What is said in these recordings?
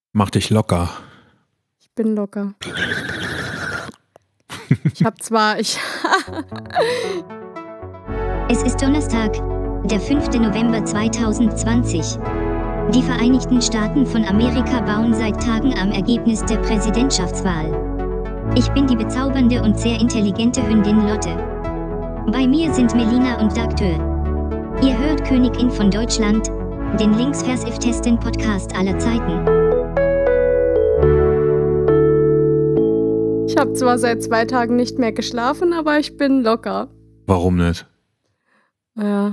Mach dich locker. Ich bin locker. Ich habe zwar... Es ist Donnerstag, der 5. November 2020. Die Vereinigten Staaten von Amerika bauen seit Tagen am Ergebnis der Präsidentschaftswahl. Ich bin die bezaubernde und sehr intelligente Hündin Lotte. Bei mir sind Melina und Dagtür. Ihr hört Königin von Deutschland, den linksversiftesten Podcast aller Zeiten. Ich habe zwar seit 2 Tagen nicht mehr geschlafen, aber ich bin locker. Warum nicht? Ja.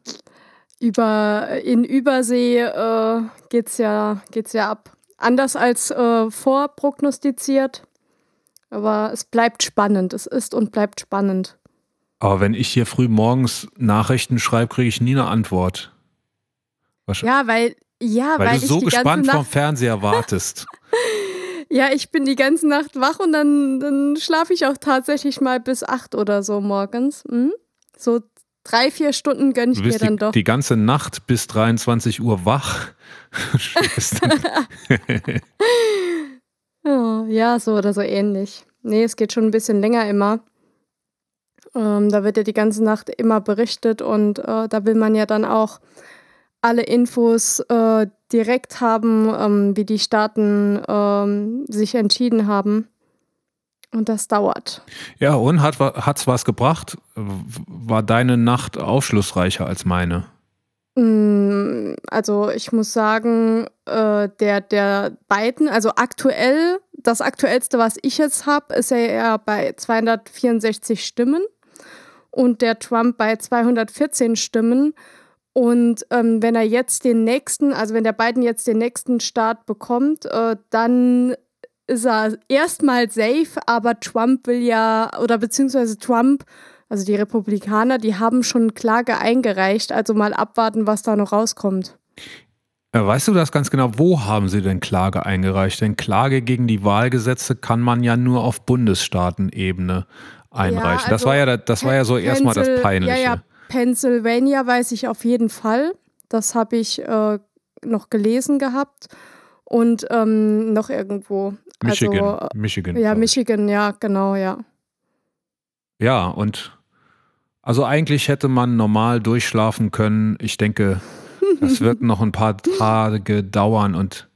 In Übersee geht's ja ab. Anders als vorprognostiziert. Aber es bleibt spannend. Es ist und bleibt spannend. Aber wenn ich hier früh morgens Nachrichten schreibe, kriege ich nie eine Antwort. Weil du so gespannt vom Fernseher wartest. Ja, ich bin die ganze Nacht wach und dann schlafe ich auch tatsächlich mal bis 8 oder so morgens. So 3-4 Stunden gönne ich mir dann doch. Die ganze Nacht bis 23 Uhr wach. Ja, so oder so ähnlich. Nee, es geht schon ein bisschen länger immer. Da wird ja die ganze Nacht immer berichtet und da will man ja dann auch alle Infos direkt haben, wie die Staaten sich entschieden haben. Und das dauert. Ja, und hat's was gebracht? War deine Nacht aufschlussreicher als meine? Also ich muss sagen, der Biden, also aktuell, das Aktuellste, was ich jetzt habe, ist er ja bei 264 Stimmen und der Trump bei 214 Stimmen. Und wenn der Biden jetzt den nächsten Staat bekommt, dann ist er erstmal safe, aber Trump also die Republikaner, die haben schon Klage eingereicht, also mal abwarten, was da noch rauskommt. Weißt du das ganz genau? Wo haben sie denn Klage eingereicht? Denn Klage gegen die Wahlgesetze kann man ja nur auf Bundesstaatenebene einreichen. Ja, das war ja so erstmal das Peinliche. Ja, Pennsylvania weiß ich auf jeden Fall. Das habe ich noch gelesen gehabt. Und noch irgendwo. Michigan. Ja, Michigan, ja, genau, ja. Ja, und also eigentlich hätte man normal durchschlafen können. Ich denke, das wird noch ein paar Tage dauern. Und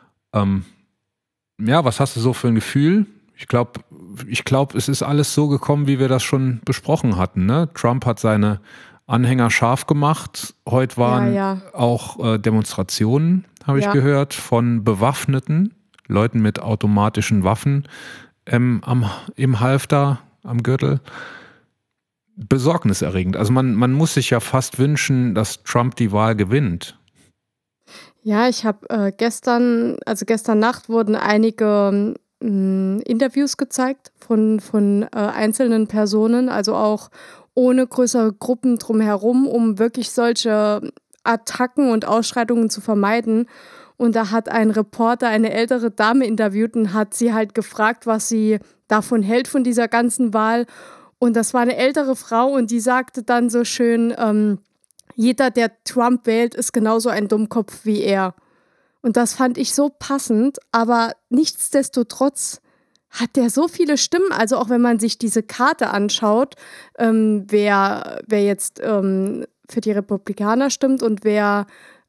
was hast du so für ein Gefühl? Ich glaube, es ist alles so gekommen, wie wir das schon besprochen hatten. Ne? Trump hat seine Anhänger scharf gemacht. Heute waren auch Demonstrationen, habe ich gehört, von bewaffneten Leuten mit automatischen Waffen im Halfter, am Gürtel. Besorgniserregend. Also man muss sich ja fast wünschen, dass Trump die Wahl gewinnt. Ja, ich habe gestern Nacht wurden einige Interviews gezeigt von einzelnen Personen, also auch ohne größere Gruppen drumherum, um wirklich solche Attacken und Ausschreitungen zu vermeiden. Und da hat ein Reporter eine ältere Dame interviewt und hat sie halt gefragt, was sie davon hält, von dieser ganzen Wahl. Und das war eine ältere Frau und die sagte dann so schön, jeder, der Trump wählt, ist genauso ein Dummkopf wie er. Und das fand ich so passend, aber nichtsdestotrotz hat der so viele Stimmen, also auch wenn man sich diese Karte anschaut, wer jetzt für die Republikaner stimmt und wer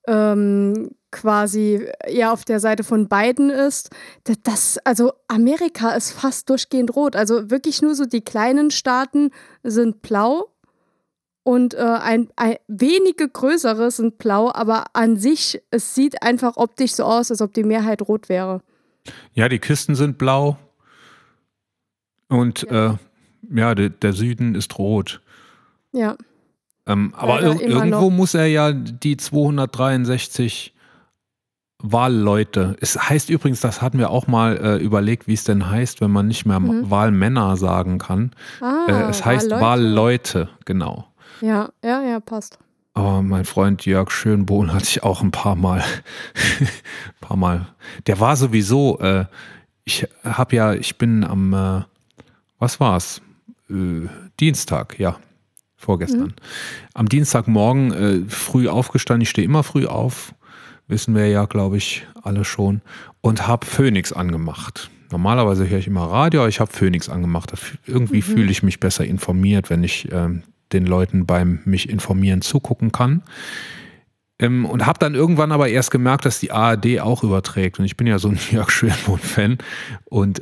quasi eher auf der Seite von Biden ist, also Amerika ist fast durchgehend rot, also wirklich nur so die kleinen Staaten sind blau. Und wenige größere sind blau, aber an sich, es sieht einfach optisch so aus, als ob die Mehrheit rot wäre. Ja, die Küsten sind blau und der Süden ist rot. Ja. Aber irgendwo muss er ja die 263 Wahlleute. Es heißt übrigens, das hatten wir auch mal überlegt, wie es denn heißt, wenn man nicht mehr Wahlmänner sagen kann. Es heißt Wahlleute, genau. Ja, passt. Aber mein Freund Jörg Schönbohn hatte ich auch ein paar Mal. Der war sowieso, ich bin am, was war's? Dienstag, ja, vorgestern. Am Dienstagmorgen früh aufgestanden, ich stehe immer früh auf, wissen wir ja, glaube ich, alle schon. Und habe Phoenix angemacht. Normalerweise höre ich immer Radio, aber ich habe Phoenix angemacht. Irgendwie fühle ich mich besser informiert, wenn ich den Leuten beim mich informieren zugucken kann. Und habe dann irgendwann aber erst gemerkt, dass die ARD auch überträgt. Und ich bin ja so ein Jörg Schwermund-Fan. Und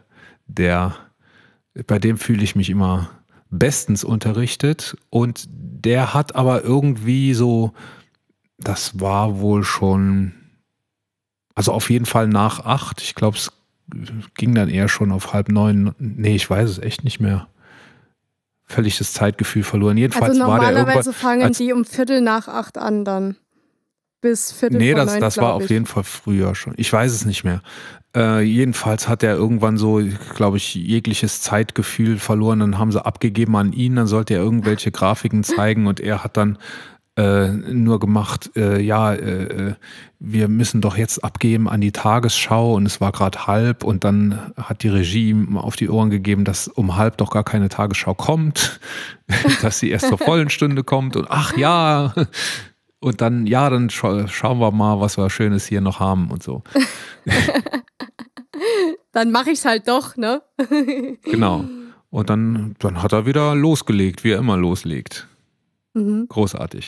bei dem fühle ich mich immer bestens unterrichtet. Und der hat aber irgendwie so, das war wohl schon, also auf jeden Fall nach 8. Ich glaube, es ging dann eher schon auf 8:30. Nee, ich weiß es echt nicht mehr. Völlig das Zeitgefühl verloren. Jedenfalls also normalerweise war der fangen die um 7:45 an dann. Bis 8:45. Nee, das war auf jeden Fall früher schon. Ich weiß es nicht mehr. Jedenfalls hat er irgendwann so, glaube ich, jegliches Zeitgefühl verloren. Dann haben sie abgegeben an ihn, dann sollte er irgendwelche Grafiken zeigen und er hat dann nur gemacht, wir müssen doch jetzt abgeben an die Tagesschau und es war gerade 1:30 und dann hat die Regie ihm auf die Ohren gegeben, dass um 1:30 doch gar keine Tagesschau kommt, dass sie erst zur vollen Stunde kommt und ach ja, und dann schauen wir mal, was wir Schönes hier noch haben und so. Dann mache ich es halt doch, ne? Genau. Und dann hat er wieder losgelegt, wie er immer loslegt. Großartig.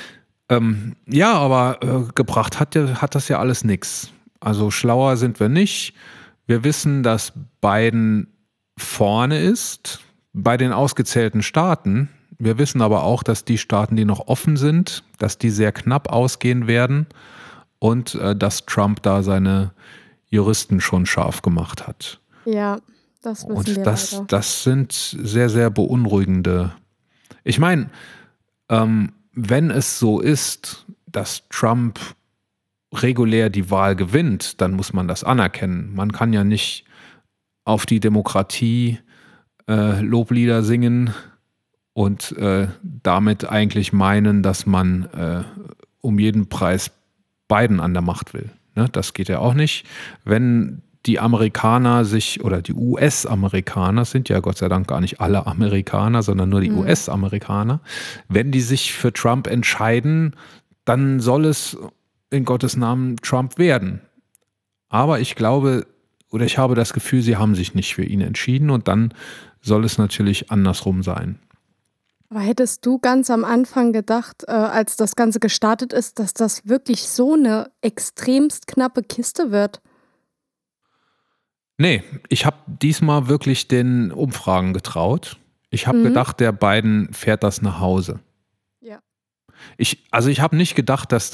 Aber gebracht hat das ja alles nichts. Also schlauer sind wir nicht. Wir wissen, dass Biden vorne ist bei den ausgezählten Staaten. Wir wissen aber auch, dass die Staaten, die noch offen sind, dass die sehr knapp ausgehen werden und dass Trump da seine Juristen schon scharf gemacht hat. Ja, das wissen wir leider. Das sind sehr, sehr beunruhigende. Ich meine, wenn es so ist, dass Trump regulär die Wahl gewinnt, dann muss man das anerkennen. Man kann ja nicht auf die Demokratie Loblieder singen und damit eigentlich meinen, dass man um jeden Preis Biden an der Macht will. Ne? Das geht ja auch nicht. Wenn die Amerikaner oder die US-Amerikaner, sind ja Gott sei Dank gar nicht alle Amerikaner, sondern nur die US-Amerikaner, wenn die sich für Trump entscheiden, dann soll es in Gottes Namen Trump werden. Aber ich glaube, oder ich habe das Gefühl, sie haben sich nicht für ihn entschieden und dann soll es natürlich andersrum sein. Aber hättest du ganz am Anfang gedacht, als das Ganze gestartet ist, dass das wirklich so eine extremst knappe Kiste wird? Nee, ich habe diesmal wirklich den Umfragen getraut. Ich habe gedacht, der Biden fährt das nach Hause. Ja. Ich habe nicht gedacht, dass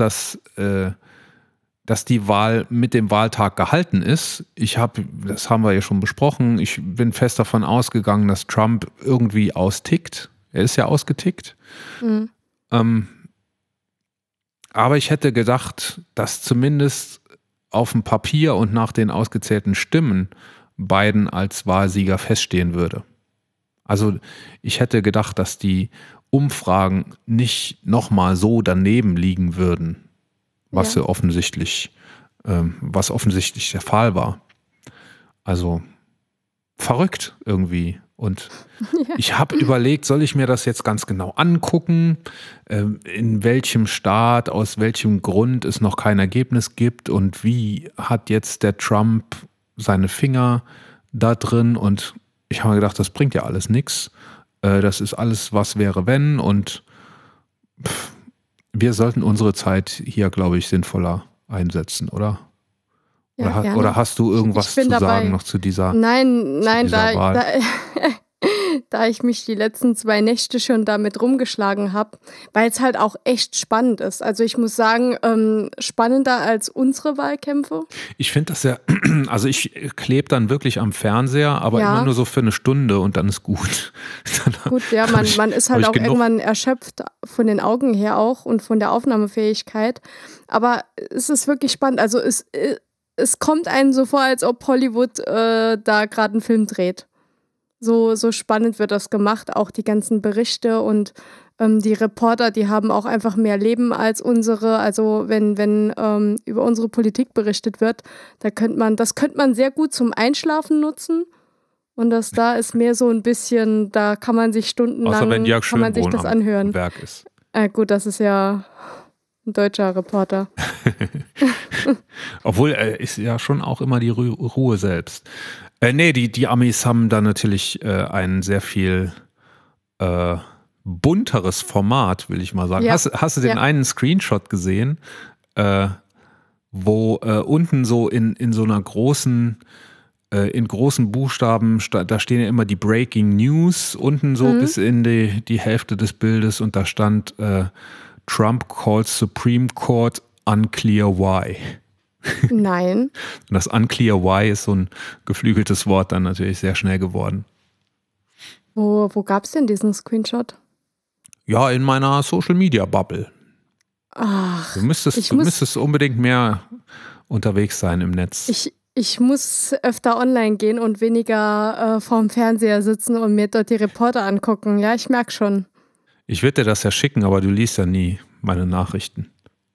die Wahl mit dem Wahltag gehalten ist. Das haben wir ja schon besprochen, ich bin fest davon ausgegangen, dass Trump irgendwie austickt. Er ist ja ausgetickt. Aber ich hätte gedacht, dass zumindest auf dem Papier und nach den ausgezählten Stimmen Biden als Wahlsieger feststehen würde. Also ich hätte gedacht, dass die Umfragen nicht nochmal so daneben liegen würden, was offensichtlich der Fall war. Also verrückt irgendwie. Und ich habe überlegt, soll ich mir das jetzt ganz genau angucken, in welchem Staat, aus welchem Grund es noch kein Ergebnis gibt und wie hat jetzt der Trump seine Finger da drin. Und ich habe mir gedacht, das bringt ja alles nichts. Das ist alles, was wäre, wenn. Und wir sollten unsere Zeit hier, glaube ich, sinnvoller einsetzen, oder? Ja, oder hast du irgendwas zu sagen noch zu dieser Wahl? Nein, da ich mich die letzten 2 Nächte schon damit rumgeschlagen habe, weil es halt auch echt spannend ist. Also ich muss sagen, spannender als unsere Wahlkämpfe. Ich finde das ja, also ich klebe dann wirklich am Fernseher, aber immer nur so für eine Stunde und dann ist gut. Gut, ja, man ist halt auch irgendwann erschöpft von den Augen her auch und von der Aufnahmefähigkeit. Aber es ist wirklich spannend. Also es kommt einem so vor, als ob Hollywood da gerade einen Film dreht. So spannend wird das gemacht, auch die ganzen Berichte und die Reporter, die haben auch einfach mehr Leben als unsere. Also wenn über unsere Politik berichtet wird, das könnte man sehr gut zum Einschlafen nutzen. Und das da ist mehr so ein bisschen, da kann man sich stundenlang, außer wenn Jörg kann man sich das anhören. Werk ist. Gut, das ist ja ein deutscher Reporter. Obwohl, er ist ja schon auch immer die Ruhe selbst. Nee, die Amis haben da natürlich ein sehr viel bunteres Format, will ich mal sagen. Ja. Hast du den einen Screenshot gesehen, wo unten so in so einer großen in großen Buchstaben, da stehen ja immer die Breaking News unten so bis in die Hälfte des Bildes und da stand Trump calls Supreme Court unclear why. Nein. Und das unclear why ist so ein geflügeltes Wort dann natürlich sehr schnell geworden. Wo gab es denn diesen Screenshot? Ja, in meiner Social Media Bubble. Ach, du müsstest unbedingt mehr unterwegs sein im Netz. Ich muss öfter online gehen und weniger vorm Fernseher sitzen und mir dort die Reporter angucken. Ja, ich merke schon. Ich würde dir das ja schicken, aber du liest ja nie meine Nachrichten.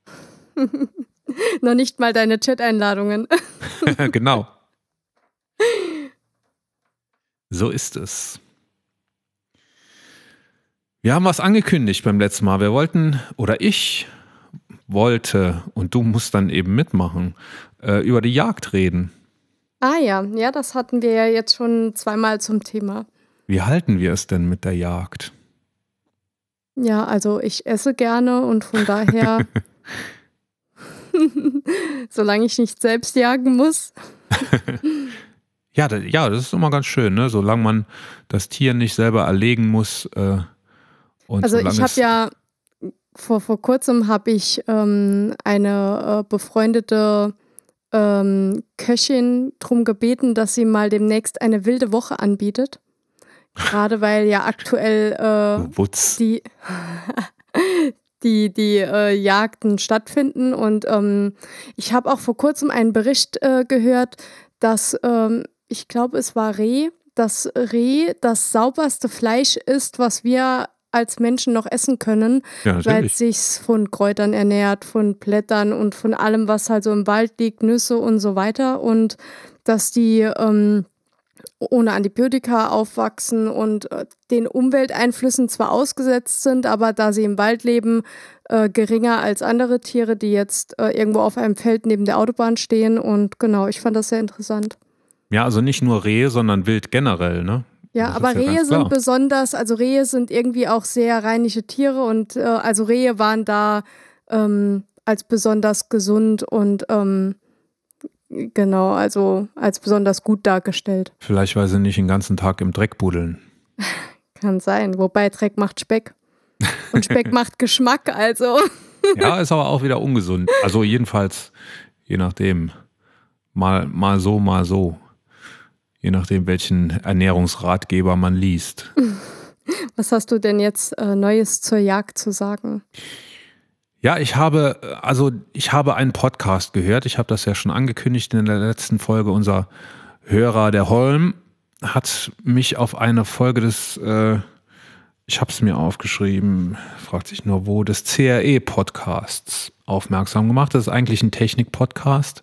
Noch nicht mal deine Chat-Einladungen. Genau. So ist es. Wir haben was angekündigt beim letzten Mal. Ich wollte, und du musst dann eben mitmachen, über die Jagd reden. Ah ja, das hatten wir ja jetzt schon zweimal zum Thema. Wie halten wir es denn mit der Jagd? Ja, also ich esse gerne und von daher, solange ich nicht selbst jagen muss. Ja, das ist immer ganz schön, ne? Solange man das Tier nicht selber erlegen muss. Also ich habe ja, vor kurzem habe ich eine befreundete Köchin drum gebeten, dass sie mal demnächst eine wilde Woche anbietet. Gerade weil ja aktuell die Jagden stattfinden. Und ich habe auch vor kurzem einen Bericht gehört, dass, ich glaube es war das Reh das sauberste Fleisch ist, was wir als Menschen noch essen können, weil es sich von Kräutern ernährt, von Blättern und von allem, was halt so im Wald liegt, Nüsse und so weiter. Und dass die ohne Antibiotika aufwachsen und den Umwelteinflüssen zwar ausgesetzt sind, aber da sie im Wald leben, geringer als andere Tiere, die jetzt irgendwo auf einem Feld neben der Autobahn stehen. Und genau, ich fand das sehr interessant. Ja, also nicht nur Rehe, sondern Wild generell, ne? Ja, aber Rehe sind besonders, also Rehe sind irgendwie auch sehr reinliche Tiere und also Rehe waren da als besonders gesund und genau, also als besonders gut dargestellt. Vielleicht, weil sie nicht den ganzen Tag im Dreck buddeln. Kann sein, wobei Dreck macht Speck und Speck macht Geschmack, also. Ja, ist aber auch wieder ungesund. Also jedenfalls, je nachdem, mal so, mal so. Je nachdem, welchen Ernährungsratgeber man liest. Was hast du denn jetzt Neues zur Jagd zu sagen? Ja, ich habe einen Podcast gehört. Ich habe das ja schon angekündigt in der letzten Folge. Unser Hörer, der Holm, hat mich auf eine Folge des, ich habe es mir aufgeschrieben, fragt sich nur wo, des CRE-Podcasts aufmerksam gemacht. Das ist eigentlich ein Technik-Podcast.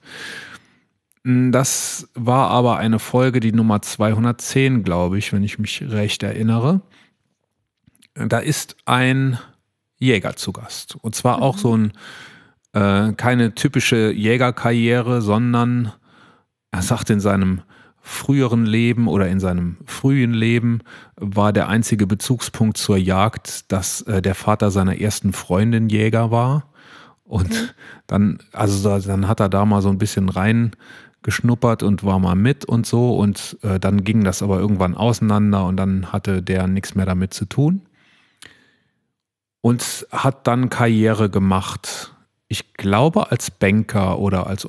Das war aber eine Folge, die Nummer 210, glaube ich, wenn ich mich recht erinnere. Da ist ein Jäger zu Gast. Und zwar auch so keine typische Jägerkarriere, sondern er sagt, in seinem früheren Leben oder in seinem frühen Leben war der einzige Bezugspunkt zur Jagd, dass der Vater seiner ersten Freundin Jäger war. Und dann hat er da mal so ein bisschen reingeschnuppert und war mal mit und so. Und dann ging das aber irgendwann auseinander und dann hatte der nichts mehr damit zu tun. Und hat dann Karriere gemacht, ich glaube als Banker oder als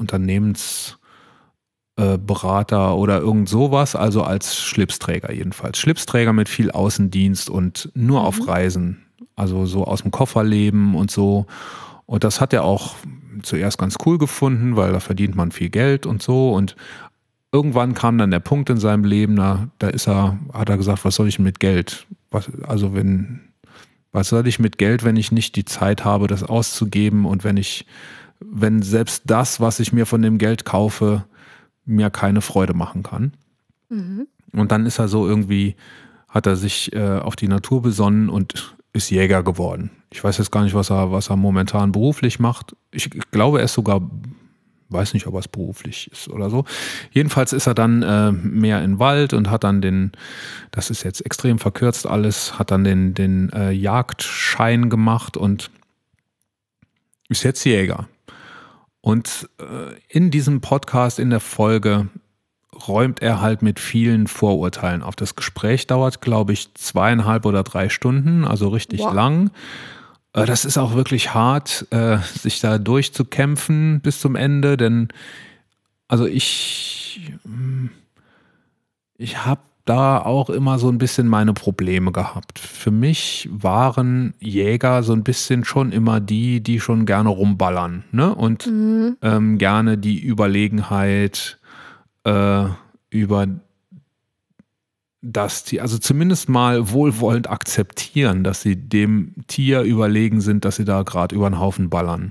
Unternehmensberater oder irgend sowas, also als Schlipsträger jedenfalls. Schlipsträger mit viel Außendienst und nur auf Reisen, also so aus dem Koffer leben und so. Und das hat er auch zuerst ganz cool gefunden, weil da verdient man viel Geld und so. Und irgendwann kam dann der Punkt in seinem Leben, hat er gesagt, was soll ich mit Geld? Was soll ich mit Geld, wenn ich nicht die Zeit habe, das auszugeben und wenn selbst das, was ich mir von dem Geld kaufe, mir keine Freude machen kann. Mhm. Und dann ist er so irgendwie, hat er sich auf die Natur besonnen und ist Jäger geworden. Ich weiß jetzt gar nicht, was er momentan beruflich macht. Ich glaube, er ist sogar, weiß nicht, ob er es beruflich ist oder so. Jedenfalls ist er dann mehr in den Wald und hat dann das ist jetzt extrem verkürzt alles, hat dann den Jagdschein gemacht und ist jetzt Jäger. Und in diesem Podcast, in der Folge, räumt er halt mit vielen Vorurteilen auf. Das Gespräch dauert, glaube ich, 2,5 oder 3 Stunden, also richtig lang. Das ist auch wirklich hart, sich da durchzukämpfen bis zum Ende, denn also ich habe da auch immer so ein bisschen meine Probleme gehabt. Für mich waren Jäger so ein bisschen schon immer die schon gerne rumballern, ne? Und gerne die Überlegenheit über das Tier, also zumindest mal wohlwollend akzeptieren, dass sie dem Tier überlegen sind, dass sie da gerade über den Haufen ballern.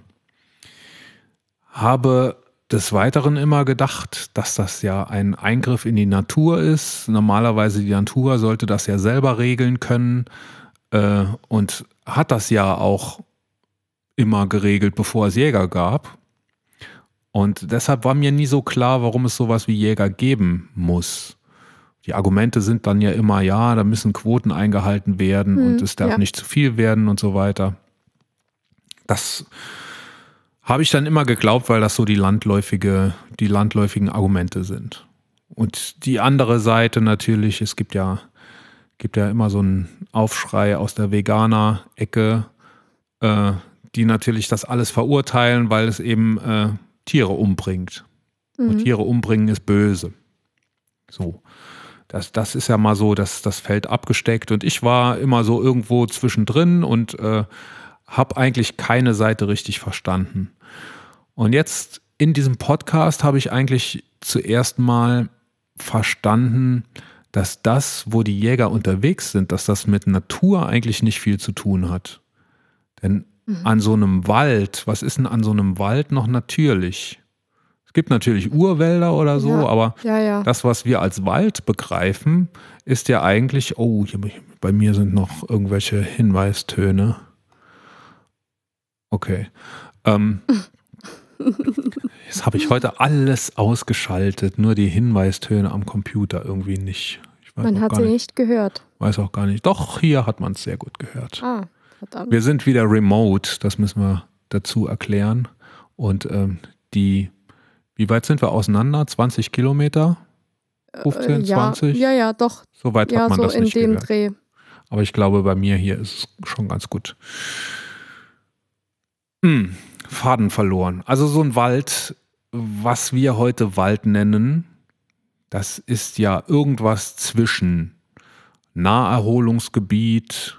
Habe des Weiteren immer gedacht, dass das ja ein Eingriff in die Natur ist. Normalerweise die Natur sollte das ja selber regeln können und hat das ja auch immer geregelt, bevor es Jäger gab. Und deshalb war mir nie so klar, warum es sowas wie Jäger geben muss. Die Argumente sind dann ja immer, ja, da müssen Quoten eingehalten werden und es darf nicht zu viel werden und so weiter. Das habe ich dann immer geglaubt, weil das so die landläufigen Argumente sind. Und die andere Seite natürlich, es gibt ja immer so einen Aufschrei aus der Veganer-Ecke, die natürlich das alles verurteilen, weil es eben Tiere umbringt. Und Tiere umbringen ist böse. So. Das ist ja mal so, das Feld abgesteckt. Und ich war immer so irgendwo zwischendrin und habe eigentlich keine Seite richtig verstanden. Und jetzt in diesem Podcast habe ich eigentlich zuerst mal verstanden, dass das, wo die Jäger unterwegs sind, dass das mit Natur eigentlich nicht viel zu tun hat. Denn an so einem Wald, was ist denn an so einem Wald noch natürlich? Es gibt natürlich Urwälder oder so, aber das, was wir als Wald begreifen, ist ja eigentlich, bei mir sind noch irgendwelche Hinweistöne. Okay. Jetzt habe ich heute alles ausgeschaltet, nur die Hinweistöne am Computer irgendwie nicht. Man hat sie nicht gehört. Weiß auch gar nicht. Doch, hier hat man es sehr gut gehört. Ah, verdammt. Wir sind wieder remote, das müssen wir dazu erklären. Und wie weit sind wir auseinander? 20 Kilometer? 15, 20? Ja, doch. So weit hat man so das nicht gehört. in dem Dreh. Aber ich glaube, bei mir hier ist es schon ganz gut. Faden verloren. Also so ein Wald, was wir heute Wald nennen, das ist ja irgendwas zwischen Naherholungsgebiet,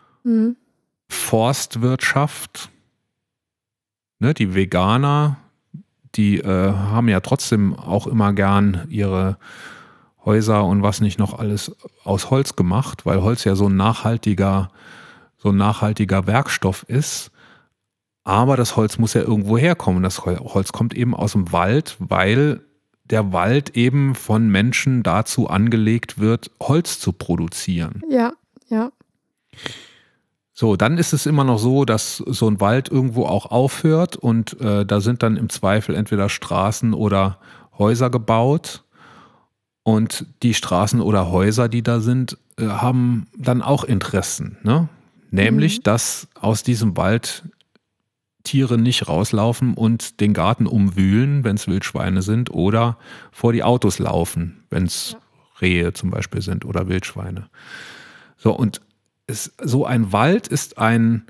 Forstwirtschaft. Ne, die Veganer, die haben ja trotzdem auch immer gern ihre Häuser und was nicht noch alles aus Holz gemacht, weil Holz ja so ein nachhaltiger Werkstoff ist. Aber das Holz muss ja irgendwo herkommen. Das Holz kommt eben aus dem Wald, weil der Wald eben von Menschen dazu angelegt wird, Holz zu produzieren. Ja. So, dann ist es immer noch so, dass so ein Wald irgendwo auch aufhört und da sind dann im Zweifel entweder Straßen oder Häuser gebaut. Und die Straßen oder Häuser, die da sind, haben dann auch Interessen, ne? Nämlich, dass aus diesem Wald Tiere nicht rauslaufen und den Garten umwühlen, wenn es Wildschweine sind, oder vor die Autos laufen, wenn es Rehe zum Beispiel sind oder Wildschweine. So, und so ein Wald ist eine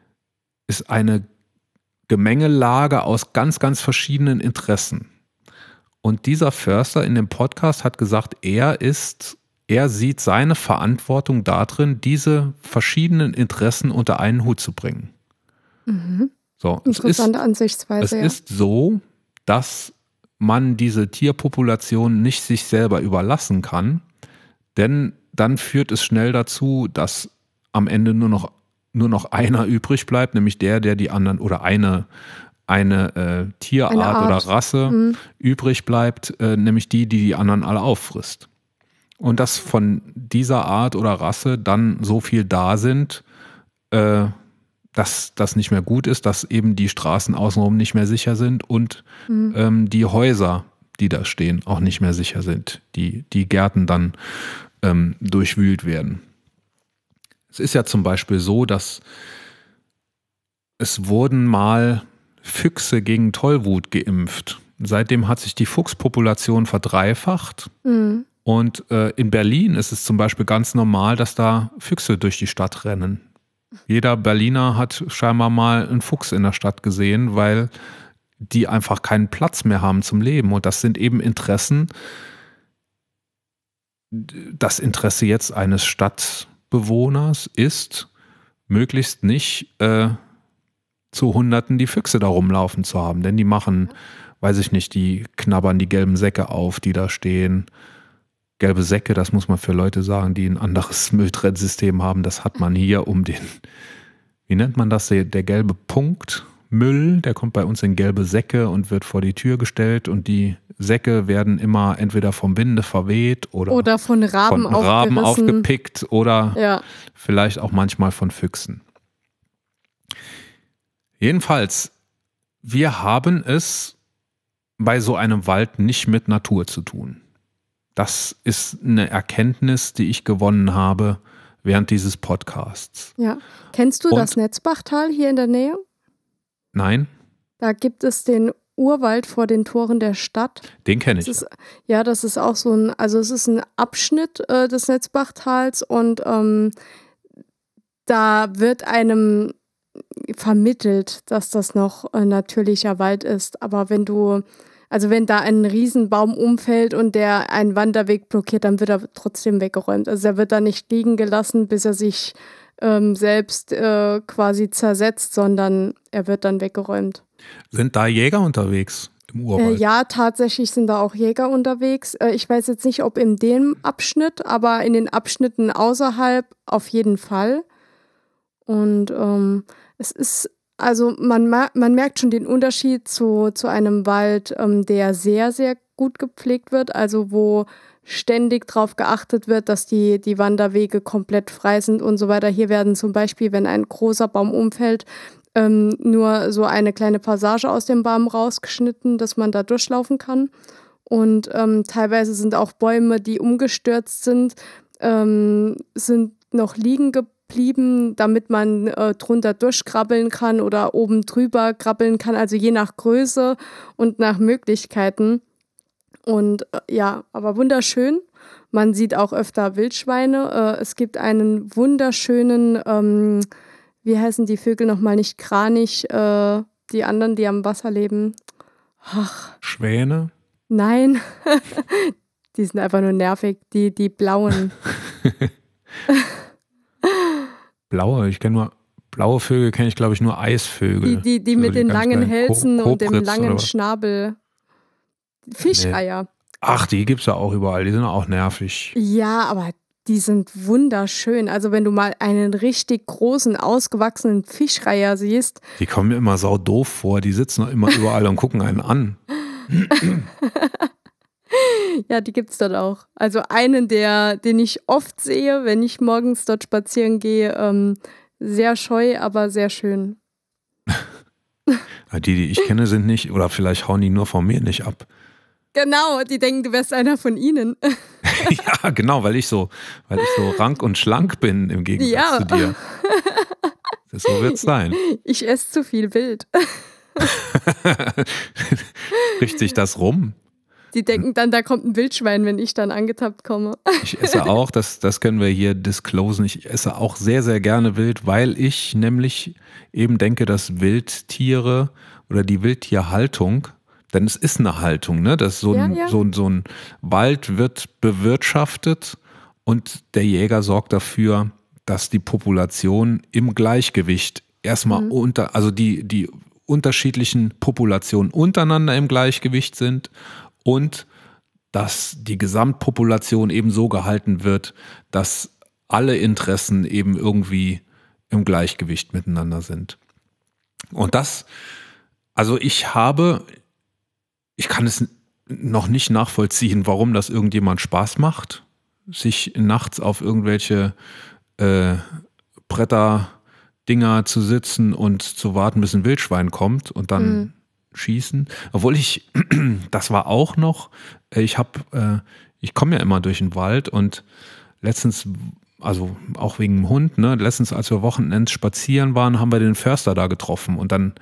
Gemengelage aus ganz, ganz verschiedenen Interessen. Und dieser Förster in dem Podcast hat gesagt, er sieht seine Verantwortung darin, diese verschiedenen Interessen unter einen Hut zu bringen. So, interessante Ansichtsweise. Es ist so, dass man diese Tierpopulation nicht sich selber überlassen kann, denn dann führt es schnell dazu, dass am Ende nur noch einer übrig bleibt, nämlich der die anderen oder eine Tierart oder Rasse übrig bleibt, nämlich die anderen alle auffrisst. Und dass von dieser Art oder Rasse dann so viel da sind, dass das nicht mehr gut ist, dass eben die Straßen außenrum nicht mehr sicher sind und die Häuser, die da stehen, auch nicht mehr sicher sind, die Gärten dann durchwühlt werden. Es ist ja zum Beispiel so, dass es wurden mal Füchse gegen Tollwut geimpft. Seitdem hat sich die Fuchspopulation verdreifacht. Und in Berlin ist es zum Beispiel ganz normal, dass da Füchse durch die Stadt rennen. Jeder Berliner hat scheinbar mal einen Fuchs in der Stadt gesehen, weil die einfach keinen Platz mehr haben zum Leben. Und das sind eben Interessen. Das Interesse jetzt eines Stadtbewohners ist, möglichst nicht zu Hunderten die Füchse da rumlaufen zu haben. Denn die machen, weiß ich nicht, die knabbern die gelben Säcke auf, die da stehen. Gelbe Säcke, das muss man für Leute sagen, die ein anderes Mülltrennsystem haben. Das hat man hier um den, wie nennt man das, der gelbe Punkt Müll, der kommt bei uns in gelbe Säcke und wird vor die Tür gestellt und die Säcke werden immer entweder vom Winde verweht oder von Raben aufgepickt oder vielleicht auch manchmal von Füchsen. Jedenfalls, wir haben es bei so einem Wald nicht mit Natur zu tun. Das ist eine Erkenntnis, die ich gewonnen habe während dieses Podcasts. Ja. Kennst du das Netzbachtal hier in der Nähe? Nein. Da gibt es den Urwald vor den Toren der Stadt. Den kenne ich. Das ist auch so es ist ein Abschnitt des Netzbachtals und da wird einem vermittelt, dass das noch natürlicher Wald ist. Aber wenn da ein Riesenbaum umfällt und der einen Wanderweg blockiert, dann wird er trotzdem weggeräumt. Also er wird da nicht liegen gelassen, bis er sich selbst quasi zersetzt, sondern er wird dann weggeräumt. Sind da Jäger unterwegs im Urwald? Ja, tatsächlich sind da auch Jäger unterwegs. Ich weiß jetzt nicht, ob in dem Abschnitt, aber in den Abschnitten außerhalb auf jeden Fall. Und es ist, also man merkt schon den Unterschied zu einem Wald, der sehr, sehr gut gepflegt wird, also wo ständig darauf geachtet wird, dass die Wanderwege komplett frei sind und so weiter. Hier werden zum Beispiel, wenn ein großer Baum umfällt, nur so eine kleine Passage aus dem Baum rausgeschnitten, dass man da durchlaufen kann. Und teilweise sind auch Bäume, die umgestürzt sind noch liegen geblieben, damit man drunter durchkrabbeln kann oder oben drüber krabbeln kann, also je nach Größe und nach Möglichkeiten. Und aber wunderschön. Man sieht auch öfter Wildschweine. Es gibt einen wunderschönen, wie heißen die Vögel nochmal, nicht Kranich, die anderen, die am Wasser leben. Ach. Schwäne? Nein, die sind einfach nur nervig, die blauen. Blaue Vögel kenne ich, glaube ich, nur Eisvögel. Die mit den langen Hälsen und dem langen Schnabel. Fischeier. Nee. Ach, die gibt's ja auch überall, die sind auch nervig. Ja, aber die sind wunderschön. Also wenn du mal einen richtig großen, ausgewachsenen Fischreiher siehst. Die kommen mir immer sau doof vor, die sitzen immer überall und gucken einen an. Ja, die gibt's dort auch. Also einen, den ich oft sehe, wenn ich morgens dort spazieren gehe, sehr scheu, aber sehr schön. Die ich kenne, sind nicht, oder vielleicht hauen die nur von mir nicht ab. Genau, die denken, du wärst einer von ihnen. Ja, genau, weil ich so rank und schlank bin im Gegensatz zu dir. So wird's sein. Ich esse zu viel Wild. Spricht sich das rum? Die denken dann, da kommt ein Wildschwein, wenn ich dann angetappt komme. Ich esse auch, das können wir hier disclosen, ich esse auch sehr, sehr gerne Wild, weil ich nämlich eben denke, dass Wildtiere oder die Wildtierhaltung, denn es ist eine Haltung, ne? Das so ein Wald wird bewirtschaftet und der Jäger sorgt dafür, dass die Population im Gleichgewicht erstmal also die unterschiedlichen Populationen untereinander im Gleichgewicht sind und dass die Gesamtpopulation eben so gehalten wird, dass alle Interessen eben irgendwie im Gleichgewicht miteinander sind. Und also ich kann es noch nicht nachvollziehen, warum das irgendjemand Spaß macht, sich nachts auf irgendwelche Bretter Dinger zu sitzen und zu warten, bis ein Wildschwein kommt und dann schießen. Obwohl das war auch noch, ich komme ja immer durch den Wald und letztens, also auch wegen dem Hund, ne, letztens, als wir Wochenends spazieren waren, haben wir den Förster da getroffen und dann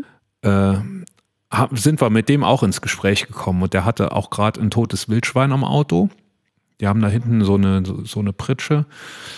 sind wir mit dem auch ins Gespräch gekommen und der hatte auch gerade ein totes Wildschwein am Auto. Die haben da hinten so eine Pritsche,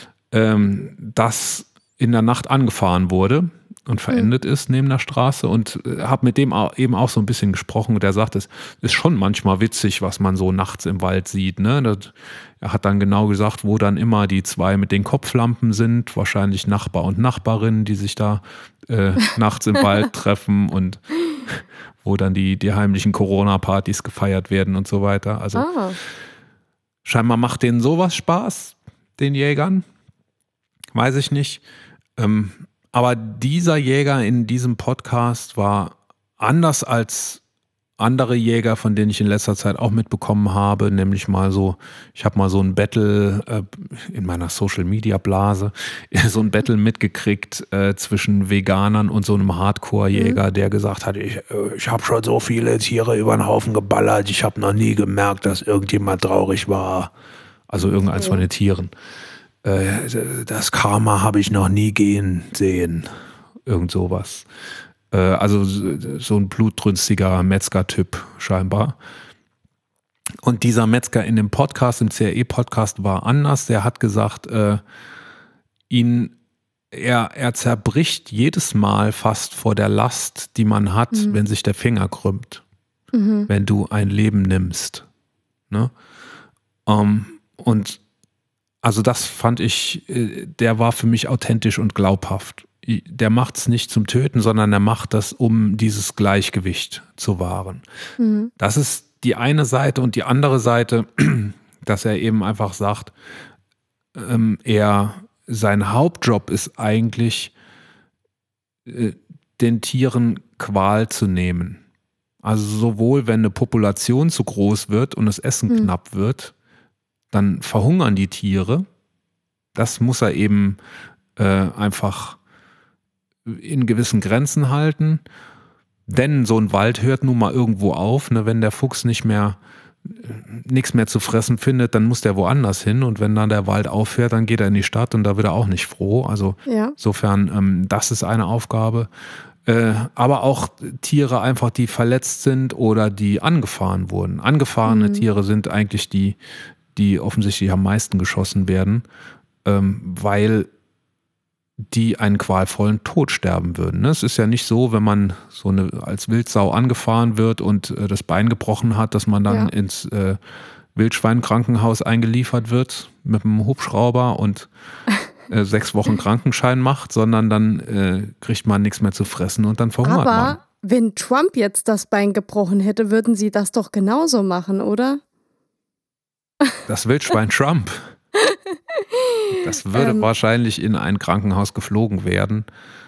das in der Nacht angefahren wurde und verendet ist neben der Straße und habe mit dem eben auch so ein bisschen gesprochen und der sagt, es ist schon manchmal witzig, was man so nachts im Wald sieht. Ne? Er hat dann genau gesagt, wo dann immer die zwei mit den Kopflampen sind, wahrscheinlich Nachbar und Nachbarin, die sich da nachts im Wald treffen und wo dann die heimlichen Corona-Partys gefeiert werden und so weiter. Also scheinbar macht denen sowas Spaß, den Jägern. Weiß ich nicht. Aber dieser Jäger in diesem Podcast war anders als andere Jäger, von denen ich in letzter Zeit auch mitbekommen habe, nämlich ich habe mal so ein Battle in meiner Social-Media-Blase, so ein Battle mitgekriegt zwischen Veganern und so einem Hardcore-Jäger, der gesagt hat, ich habe schon so viele Tiere über den Haufen geballert, ich habe noch nie gemerkt, dass irgendjemand traurig war. Also irgendeins von den Tieren. Das Karma habe ich noch nie gehen sehen. Irgend sowas. Also so ein blutrünstiger Metzger-Typ scheinbar. Und dieser Metzger in dem Podcast, im CRE-Podcast war anders. Der hat gesagt, er zerbricht jedes Mal fast vor der Last, die man hat, wenn sich der Finger krümmt. Wenn du ein Leben nimmst. Ne? Und also das fand ich, der war für mich authentisch und glaubhaft. Der macht es nicht zum Töten, sondern er macht das, um dieses Gleichgewicht zu wahren. Das ist die eine Seite und die andere Seite, dass er eben einfach sagt, sein Hauptjob ist eigentlich, den Tieren Qual zu nehmen. Also sowohl, wenn eine Population zu groß wird und das Essen knapp wird, dann verhungern die Tiere. Das muss er eben einfach in gewissen Grenzen halten. Denn so ein Wald hört nun mal irgendwo auf. Ne? Wenn der Fuchs nichts mehr zu fressen findet, dann muss der woanders hin. Und wenn dann der Wald aufhört, dann geht er in die Stadt und da wird er auch nicht froh. Also insofern, das ist eine Aufgabe. Aber auch Tiere einfach, die verletzt sind oder die angefahren wurden. Angefahrene Tiere sind eigentlich die offensichtlich am meisten geschossen werden, weil die einen qualvollen Tod sterben würden. Es ist ja nicht so, wenn man als Wildsau angefahren wird und das Bein gebrochen hat, dass man dann ins Wildschweinkrankenhaus eingeliefert wird mit einem Hubschrauber und 6 Wochen Krankenschein macht, sondern dann kriegt man nichts mehr zu fressen und dann verhungert man. Aber wenn Trump jetzt das Bein gebrochen hätte, würden sie das doch genauso machen, oder? Das Wildschwein Trump. Das würde wahrscheinlich in ein Krankenhaus geflogen werden.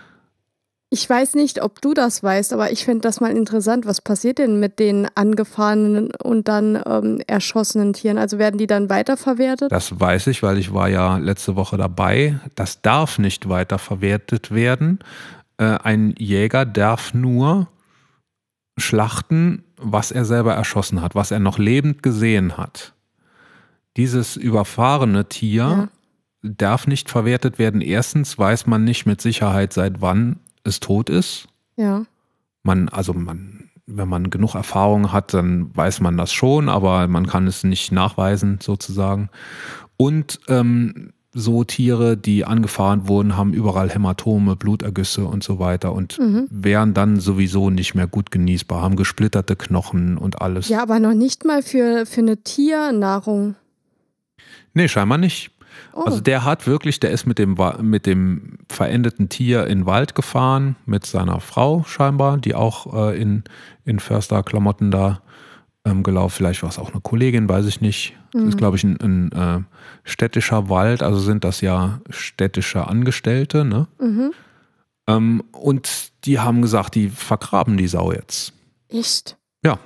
Ich weiß nicht, ob du das weißt, aber ich finde das mal interessant. Was passiert denn mit den angefahrenen und dann erschossenen Tieren? Also werden die dann weiterverwertet? Das weiß ich, weil ich war ja letzte Woche dabei. Das darf nicht weiterverwertet werden. Ein Jäger darf nur schlachten, was er selber erschossen hat, was er noch lebend gesehen hat. Dieses überfahrene Tier darf nicht verwertet werden. Erstens weiß man nicht mit Sicherheit, seit wann es tot ist. Ja. Wenn man genug Erfahrung hat, dann weiß man das schon, aber man kann es nicht nachweisen sozusagen. Und so Tiere, die angefahren wurden, haben überall Hämatome, Blutergüsse und so weiter und wären dann sowieso nicht mehr gut genießbar, haben gesplitterte Knochen und alles. Ja, aber noch nicht mal für eine Tiernahrung. Nee, scheinbar nicht. Oh. Also der ist mit dem verendeten Tier in den Wald gefahren, mit seiner Frau scheinbar, die auch in Försterklamotten da gelaufen. Vielleicht war es auch eine Kollegin, weiß ich nicht. Das ist, glaube ich, ein städtischer Wald, also sind das ja städtische Angestellte. Ne? Und die haben gesagt, die vergraben die Sau jetzt. Echt? Ja.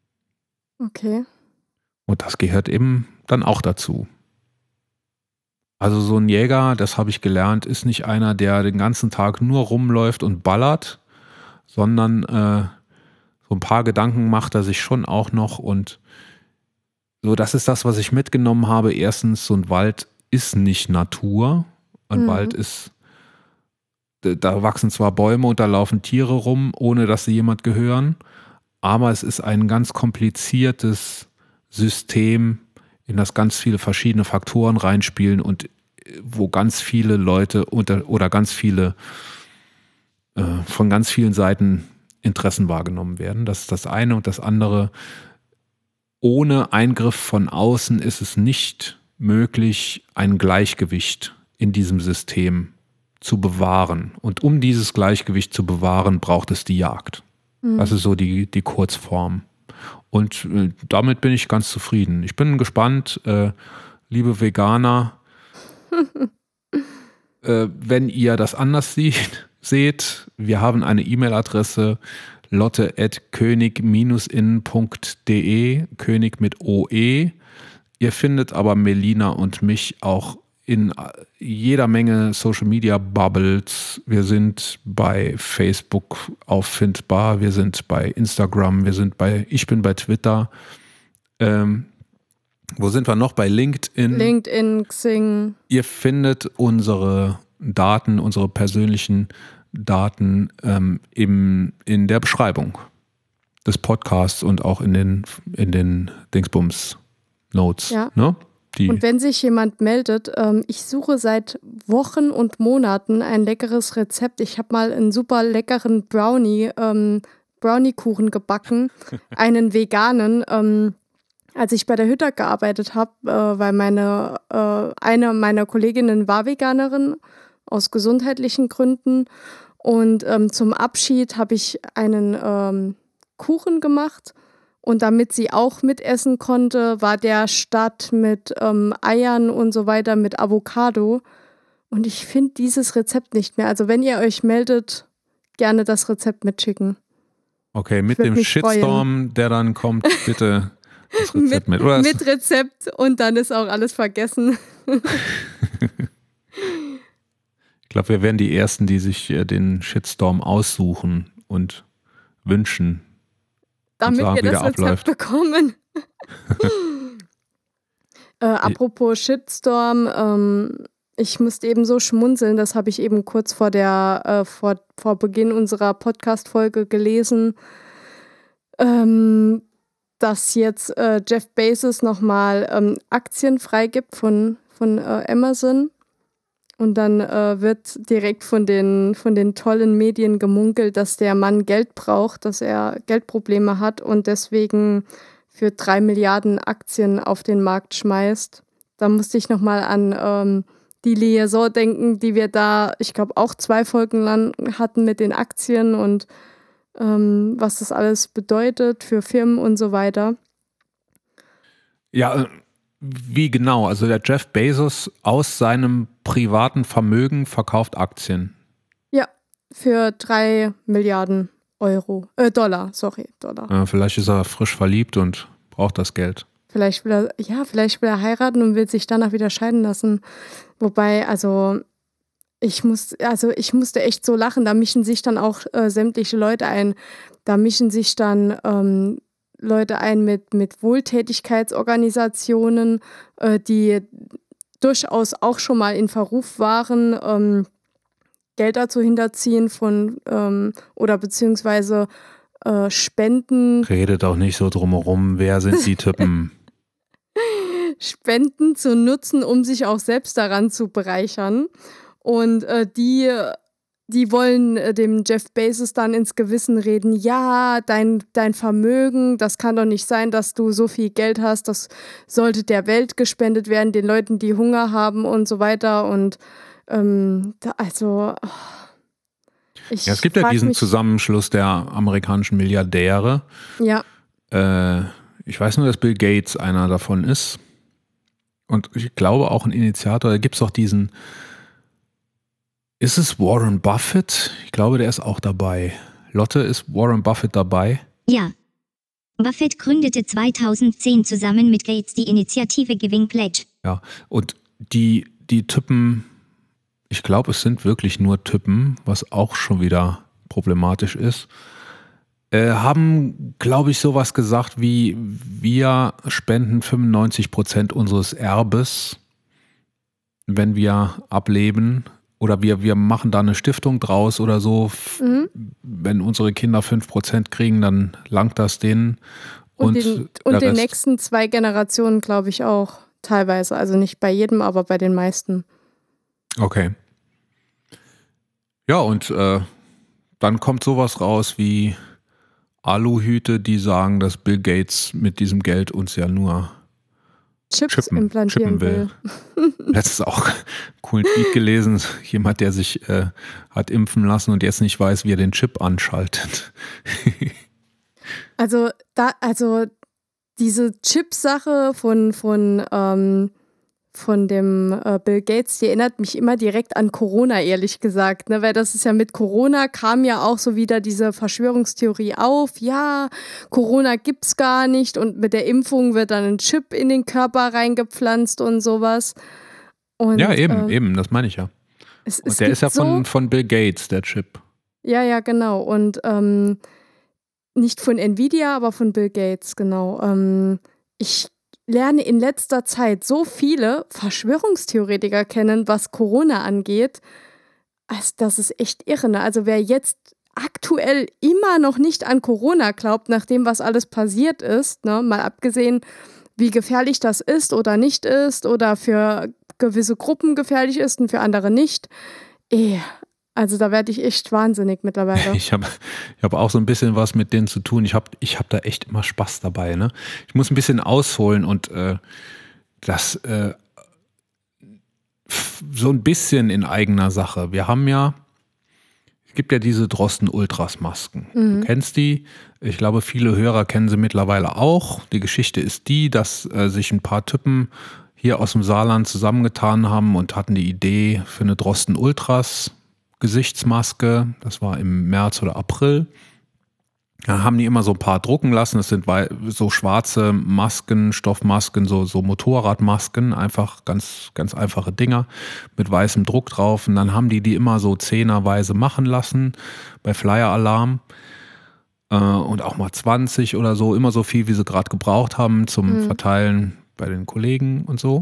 Okay. Und das gehört eben dann auch dazu. Also so ein Jäger, das habe ich gelernt, ist nicht einer, der den ganzen Tag nur rumläuft und ballert, sondern so ein paar Gedanken macht er sich schon auch noch. Und so, das ist das, was ich mitgenommen habe. Erstens, so ein Wald ist nicht Natur. Ein Wald ist, da wachsen zwar Bäume und da laufen Tiere rum, ohne dass sie jemand gehören, aber es ist ein ganz kompliziertes System, in das ganz viele verschiedene Faktoren reinspielen und wo ganz viele Leute oder ganz viele von ganz vielen Seiten Interessen wahrgenommen werden. Das ist das eine. Und das andere, ohne Eingriff von außen ist es nicht möglich, ein Gleichgewicht in diesem System zu bewahren. Und um dieses Gleichgewicht zu bewahren, braucht es die Jagd. Das ist so die Kurzform. Und damit bin ich ganz zufrieden. Ich bin gespannt, liebe Veganer, wenn ihr das anders seht, wir haben eine E-Mail-Adresse lotte@könig-innen.de, König mit OE. Ihr findet aber Melina und mich auch in jeder Menge Social-Media-Bubbles. Wir sind bei Facebook auffindbar, wir sind bei Instagram, ich bin bei Twitter. Wo sind wir noch? Bei LinkedIn. LinkedIn, Xing. Ihr findet unsere Daten, unsere persönlichen Daten in der Beschreibung des Podcasts und auch in den Dingsbums-Notes. Ja. Ne? Und wenn sich jemand meldet, ich suche seit Wochen und Monaten ein leckeres Rezept. Ich habe mal einen super leckeren Brownie-Kuchen gebacken, einen veganen, als ich bei der Hütter gearbeitet habe, weil eine meiner Kolleginnen war Veganerin aus gesundheitlichen Gründen. Und zum Abschied habe ich einen Kuchen gemacht. Und damit sie auch mitessen konnte, war der statt mit Eiern und so weiter mit Avocado. Und ich finde dieses Rezept nicht mehr. Also wenn ihr euch meldet, gerne das Rezept mitschicken. Okay, mit dem Shitstorm, freuen. Der dann kommt, bitte das Rezept mit. Oder mit Rezept und dann ist auch alles vergessen. Ich glaube, wir werden die Ersten, die sich den Shitstorm aussuchen und wünschen. Damit wir das Rezept bekommen. Apropos Shitstorm, ich musste eben so schmunzeln, das habe ich eben kurz vor Beginn unserer Podcast-Folge gelesen, dass jetzt Jeff Bezos nochmal Aktien freigibt von Amazon. Und dann wird direkt von den tollen Medien gemunkelt, dass der Mann Geld braucht, dass er Geldprobleme hat und deswegen für 3 Milliarden Aktien auf den Markt schmeißt. Da musste ich nochmal an die Liaison denken, die wir da, ich glaube, auch 2 Folgen lang hatten mit den Aktien und was das alles bedeutet für Firmen und so weiter. Ja, wie genau? Also der Jeff Bezos aus seinem privaten Vermögen verkauft Aktien. Ja, für 3 Milliarden Dollar. Vielleicht ist er frisch verliebt und braucht das Geld. Vielleicht will er heiraten und will sich danach wieder scheiden lassen. Wobei, ich musste echt so lachen. Da mischen sich dann auch sämtliche Leute ein. Da mischen sich dann Leute ein mit Wohltätigkeitsorganisationen, die durchaus auch schon mal in Verruf waren, Gelder zu hinterziehen oder beziehungsweise Spenden. Redet auch nicht so drumherum, wer sind die Typen? Spenden zu nutzen, um sich auch selbst daran zu bereichern. Und die wollen dem Jeff Bezos dann ins Gewissen reden, ja, dein Vermögen, das kann doch nicht sein, dass du so viel Geld hast, das sollte der Welt gespendet werden, den Leuten, die Hunger haben und so weiter. Und es gibt ja diesen Zusammenschluss der amerikanischen Milliardäre. Ja. Ich weiß nur, dass Bill Gates einer davon ist. Und ich glaube auch ein Initiator, da gibt es auch diesen. Ist es Warren Buffett? Ich glaube, der ist auch dabei. Lotte, ist Warren Buffett dabei? Ja. Buffett gründete 2010 zusammen mit Gates die Initiative Giving Pledge. Ja, und die die Typen, ich glaube, es sind wirklich nur Typen, was auch schon wieder problematisch ist, haben, glaube ich, sowas gesagt wie, wir spenden 95% unseres Erbes, wenn wir ableben, oder wir machen da eine Stiftung draus oder so. Wenn unsere Kinder 5% kriegen, dann langt das denen. Und den nächsten 2 Generationen, glaube ich, auch teilweise. Also nicht bei jedem, aber bei den meisten. Okay. Ja, und dann kommt sowas raus wie Aluhüte, die sagen, dass Bill Gates mit diesem Geld uns ja nur Chips implantieren will. Letztens auch einen coolen Tweet gelesen, jemand, der sich hat impfen lassen und jetzt nicht weiß, wie er den Chip anschaltet. Also diese Chip-Sache von dem Bill Gates, die erinnert mich immer direkt an Corona, ehrlich gesagt. Ne? Weil das ist ja mit Corona kam ja auch so wieder diese Verschwörungstheorie auf. Ja, Corona gibt's gar nicht und mit der Impfung wird dann ein Chip in den Körper reingepflanzt und sowas. Und, ja, eben, das meine ich ja. Und der ist ja von Bill Gates, der Chip. Ja, genau. Und nicht von Nvidia, aber von Bill Gates, genau. Ich lerne in letzter Zeit so viele Verschwörungstheoretiker kennen, was Corona angeht. Also das ist echt irre. Ne? Also wer jetzt aktuell immer noch nicht an Corona glaubt, nach dem, was alles passiert ist, ne? Mal abgesehen, wie gefährlich das ist oder nicht ist oder für gewisse Gruppen gefährlich ist und für andere nicht. Also da werde ich echt wahnsinnig mittlerweile. Ich hab auch so ein bisschen was mit denen zu tun. Ich hab da echt immer Spaß dabei. Ne? Ich muss ein bisschen ausholen und das so ein bisschen in eigener Sache. Es gibt ja diese Drosten-Ultras-Masken. Du kennst die. Ich glaube, viele Hörer kennen sie mittlerweile auch. Die Geschichte ist die, dass sich ein paar Typen hier aus dem Saarland zusammengetan haben und hatten die Idee für eine Drosten-Ultras Gesichtsmaske, das war im März oder April. Da haben die immer so ein paar drucken lassen. Das sind so schwarze Masken, Stoffmasken, so Motorradmasken, einfach ganz, ganz einfache Dinger mit weißem Druck drauf. Und dann haben die immer so zehnerweise machen lassen bei Flyer Alarm. Und auch mal 20 oder so, immer so viel, wie sie gerade gebraucht haben zum Verteilen bei den Kollegen und so.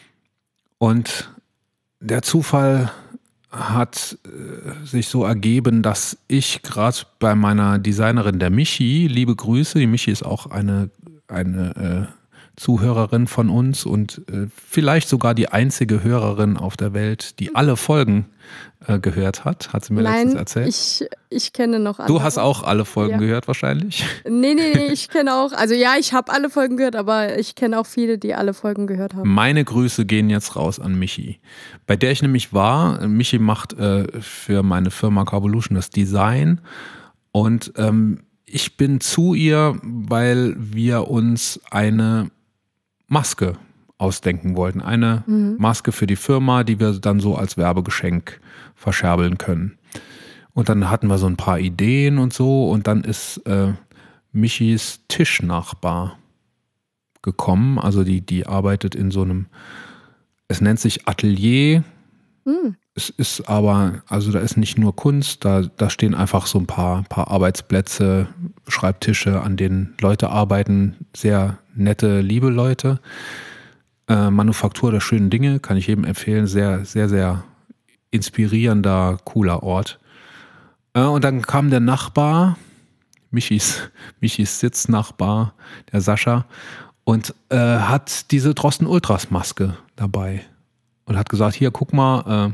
Und der Zufall hat sich so ergeben, dass ich gerade bei meiner Designerin, der Michi, liebe Grüße, die Michi ist auch eine Zuhörerin von uns und vielleicht sogar die einzige Hörerin auf der Welt, die alle Folgen gehört hat sie mir letztens erzählt. Ich kenne noch andere. Du hast auch alle Folgen gehört wahrscheinlich? Nee, ich kenne auch, also ja, ich habe alle Folgen gehört, aber ich kenne auch viele, die alle Folgen gehört haben. Meine Grüße gehen jetzt raus an Michi, bei der ich nämlich war. Michi macht für meine Firma Carvolution das Design und ich bin zu ihr, weil wir uns eine Maske ausdenken wollten. Eine Maske für die Firma, die wir dann so als Werbegeschenk verscherbeln können. Und dann hatten wir so ein paar Ideen und so und dann ist Michis Tischnachbar gekommen. Also die arbeitet in so einem, es nennt sich Atelier. Es ist aber, also da ist nicht nur Kunst, da stehen einfach so ein paar Arbeitsplätze, Schreibtische, an denen Leute arbeiten, sehr nette, liebe Leute. Manufaktur der schönen Dinge, kann ich jedem empfehlen, sehr, sehr, sehr inspirierender, cooler Ort. Und dann kam der Nachbar, Michis Sitznachbar, der Sascha, und hat diese Drosten-Ultras-Maske dabei und hat gesagt, hier, guck mal,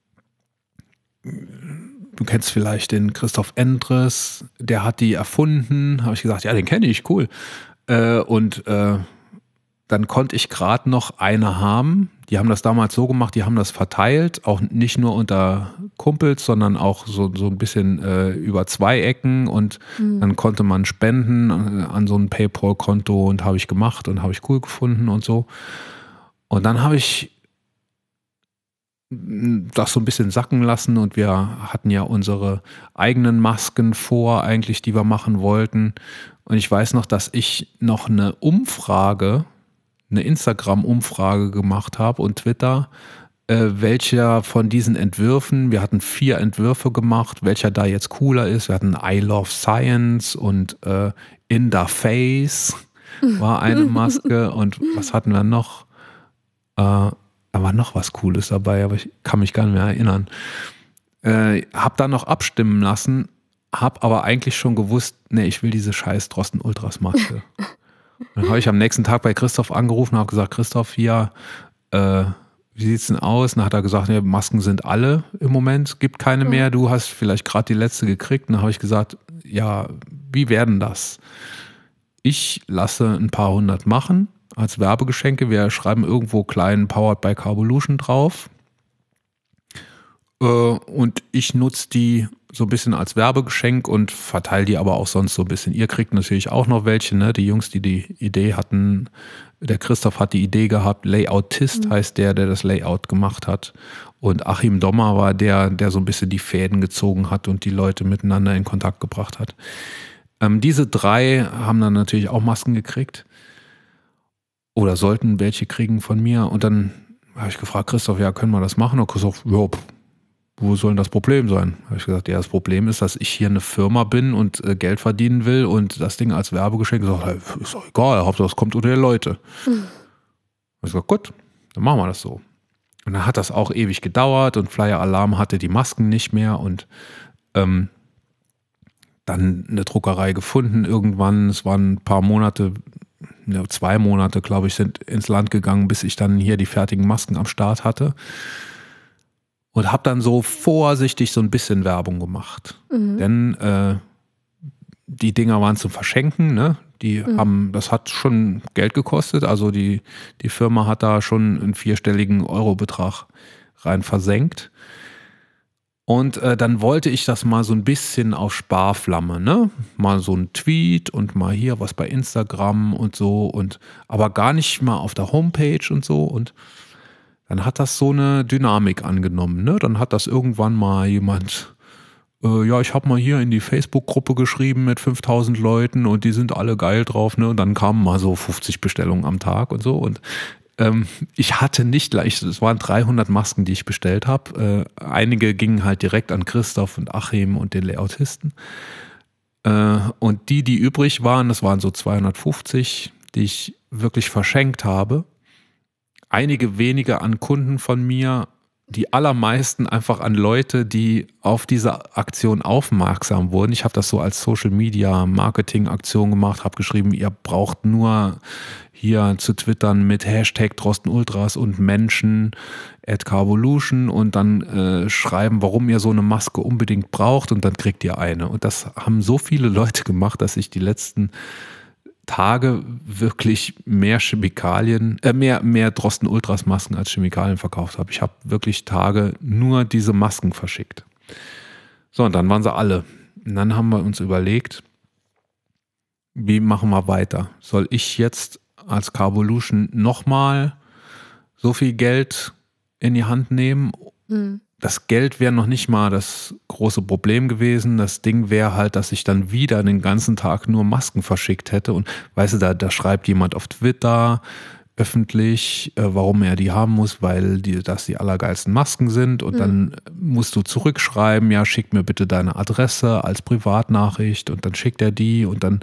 du kennst vielleicht den Christoph Endres, der hat die erfunden. Habe ich gesagt, ja, den kenne ich, cool. Und dann konnte ich gerade noch eine haben. Die haben das damals so gemacht, die haben das verteilt, auch nicht nur unter Kumpels, sondern auch so ein bisschen über 2 Ecken und dann konnte man spenden an so ein PayPal-Konto und habe ich gemacht und habe ich cool gefunden und so. Und dann habe ich das so ein bisschen sacken lassen und wir hatten ja unsere eigenen Masken vor, eigentlich, die wir machen wollten. Und ich weiß noch, dass ich noch eine Instagram-Umfrage gemacht habe und Twitter, welcher von diesen Entwürfen, wir hatten 4 Entwürfe gemacht, welcher da jetzt cooler ist. Wir hatten I Love Science und In the Face war eine Maske und was hatten wir noch? Da war noch was Cooles dabei, aber ich kann mich gar nicht mehr erinnern. Hab dann noch abstimmen lassen, hab aber eigentlich schon gewusst, nee, ich will diese scheiß Drosten Ultras Maske. Dann habe ich am nächsten Tag bei Christoph angerufen und habe gesagt, Christoph, hier, wie sieht's denn aus? Und dann hat er gesagt, nee, Masken sind alle im Moment, gibt keine mehr, du hast vielleicht gerade die letzte gekriegt. Und dann habe ich gesagt, ja, wie werden das? Ich lasse ein paar 100 machen als Werbegeschenke. Wir schreiben irgendwo klein Powered by Carvolution drauf. Und ich nutze die so ein bisschen als Werbegeschenk und verteile die aber auch sonst so ein bisschen. Ihr kriegt natürlich auch noch welche, ne? Die Jungs, die die Idee hatten. Der Christoph hat die Idee gehabt. Layoutist heißt der das Layout gemacht hat. Und Achim Dommer war der so ein bisschen die Fäden gezogen hat und die Leute miteinander in Kontakt gebracht hat. Diese 3 haben dann natürlich auch Masken gekriegt. Oder sollten welche kriegen von mir. Und dann habe ich gefragt, Christoph, ja, können wir das machen? Und Christoph, ja, wo soll denn das Problem sein? Habe ich gesagt, ja, das Problem ist, dass ich hier eine Firma bin und Geld verdienen will und das Ding als Werbegeschenk gesagt, hey, ist doch egal, Hauptsache das kommt unter die Leute. Ich habe gesagt, gut, dann machen wir das so. Und dann hat das auch ewig gedauert und Flyer Alarm hatte die Masken nicht mehr und dann eine Druckerei gefunden irgendwann. Es waren ein paar Monate, 2 Monate, glaube ich, sind ins Land gegangen, bis ich dann hier die fertigen Masken am Start hatte. Und habe dann so vorsichtig so ein bisschen Werbung gemacht. Denn die Dinger waren zum Verschenken, ne? Das hat schon Geld gekostet. Also die Firma hat da schon einen 4-stelligen Eurobetrag rein versenkt. Und dann wollte ich das mal so ein bisschen auf Sparflamme, ne? Mal so ein Tweet und mal hier was bei Instagram und so. Aber gar nicht mal auf der Homepage und so. Und dann hat das so eine Dynamik angenommen, ne? Dann hat das irgendwann mal jemand, ja, ich habe mal hier in die Facebook-Gruppe geschrieben mit 5000 Leuten und die sind alle geil drauf, ne? Und dann kamen mal so 50 Bestellungen am Tag und so. Und ich hatte nicht gleich, es waren 300 Masken, die ich bestellt habe. Einige gingen halt direkt an Christoph und Achim und den Layoutisten. Und die übrig waren, das waren so 250, die ich wirklich verschenkt habe. Einige wenige an Kunden von mir, die allermeisten einfach an Leute, die auf diese Aktion aufmerksam wurden. Ich habe das so als Social-Media-Marketing-Aktion gemacht, habe geschrieben, ihr braucht nur hier zu twittern mit Hashtag DrostenUltras und Menschen @Carvolution und dann schreiben, warum ihr so eine Maske unbedingt braucht und dann kriegt ihr eine. Und das haben so viele Leute gemacht, dass ich die letzten Tage wirklich mehr Chemikalien, mehr Drosten Ultras Masken als Chemikalien verkauft habe. Ich habe wirklich Tage nur diese Masken verschickt. So, und dann waren sie alle. Und dann haben wir uns überlegt, wie machen wir weiter? Soll ich jetzt als Carvolution nochmal so viel Geld in die Hand nehmen? Das Geld wäre noch nicht mal das große Problem gewesen. Das Ding wäre halt, dass ich dann wieder den ganzen Tag nur Masken verschickt hätte. Und weißt du, da schreibt jemand auf Twitter öffentlich, warum er die haben muss, weil das die allergeilsten Masken sind. Und dann musst du zurückschreiben, ja, schick mir bitte deine Adresse als Privatnachricht. Und dann schickt er die und dann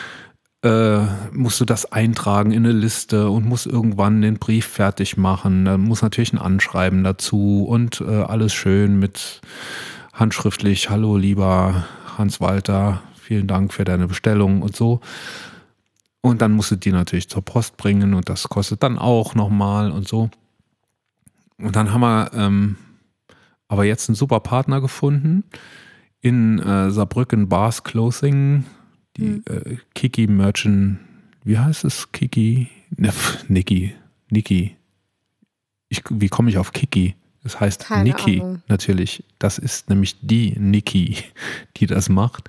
musst du das eintragen in eine Liste und musst irgendwann den Brief fertig machen. Dann muss natürlich ein Anschreiben dazu und alles schön mit handschriftlich, hallo lieber Hans-Walter, vielen Dank für deine Bestellung und so. Und dann musst du die natürlich zur Post bringen und das kostet dann auch nochmal und so. Und dann haben wir aber jetzt einen super Partner gefunden in Saarbrücken Bars Clothing. Die Kiki Merchant, wie heißt es? Kiki? Niki. Wie komme ich auf Kiki? Das heißt keine Niki, Ahnung. Natürlich. Das ist nämlich die Niki, die das macht.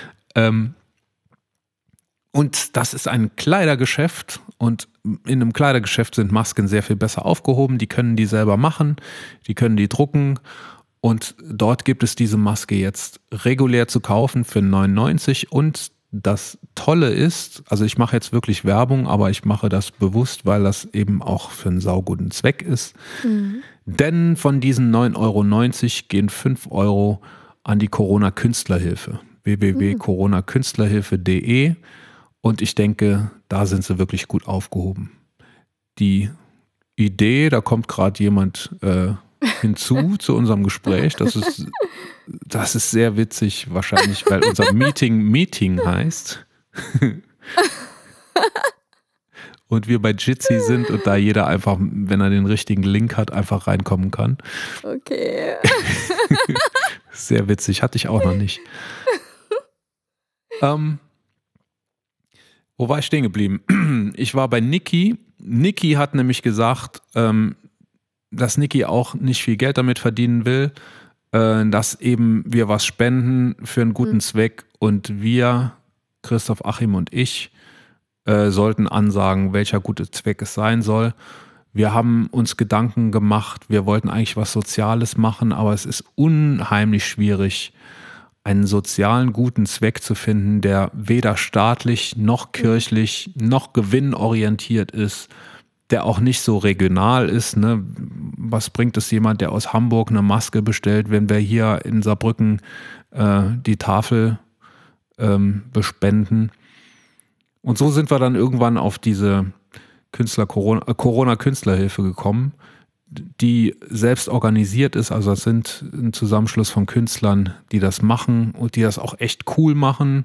Und das ist ein Kleidergeschäft und in einem Kleidergeschäft sind Masken sehr viel besser aufgehoben. Die können die selber machen, die können die drucken. Und dort gibt es diese Maske jetzt regulär zu kaufen für 99 und das Tolle ist, also ich mache jetzt wirklich Werbung, aber ich mache das bewusst, weil das eben auch für einen sauguten Zweck ist. Denn von diesen 9,90 € gehen 5 € an die Corona-Künstlerhilfe. www.coronakünstlerhilfe.de und ich denke, da sind sie wirklich gut aufgehoben. Die Idee, da kommt gerade jemand hinzu zu unserem Gespräch, das ist sehr witzig, wahrscheinlich, weil unser Meeting heißt und wir bei Jitsi sind und da jeder einfach, wenn er den richtigen Link hat, einfach reinkommen kann. Okay. Sehr witzig, hatte ich auch noch nicht. Wo war ich stehen geblieben? Ich war bei Niki. Niki hat nämlich gesagt, dass Niki auch nicht viel Geld damit verdienen will, dass eben wir was spenden für einen guten Zweck und wir, Christoph, Achim und ich, sollten ansagen, welcher gute Zweck es sein soll. Wir haben uns Gedanken gemacht, wir wollten eigentlich was Soziales machen, aber es ist unheimlich schwierig, einen sozialen guten Zweck zu finden, der weder staatlich noch kirchlich noch gewinnorientiert ist, der auch nicht so regional ist. Ne? Was bringt es jemand, der aus Hamburg eine Maske bestellt, wenn wir hier in Saarbrücken die Tafel bespenden? Und so sind wir dann irgendwann auf diese Corona-Künstlerhilfe gekommen, die selbst organisiert ist. Also es sind ein Zusammenschluss von Künstlern, die das machen und die das auch echt cool machen.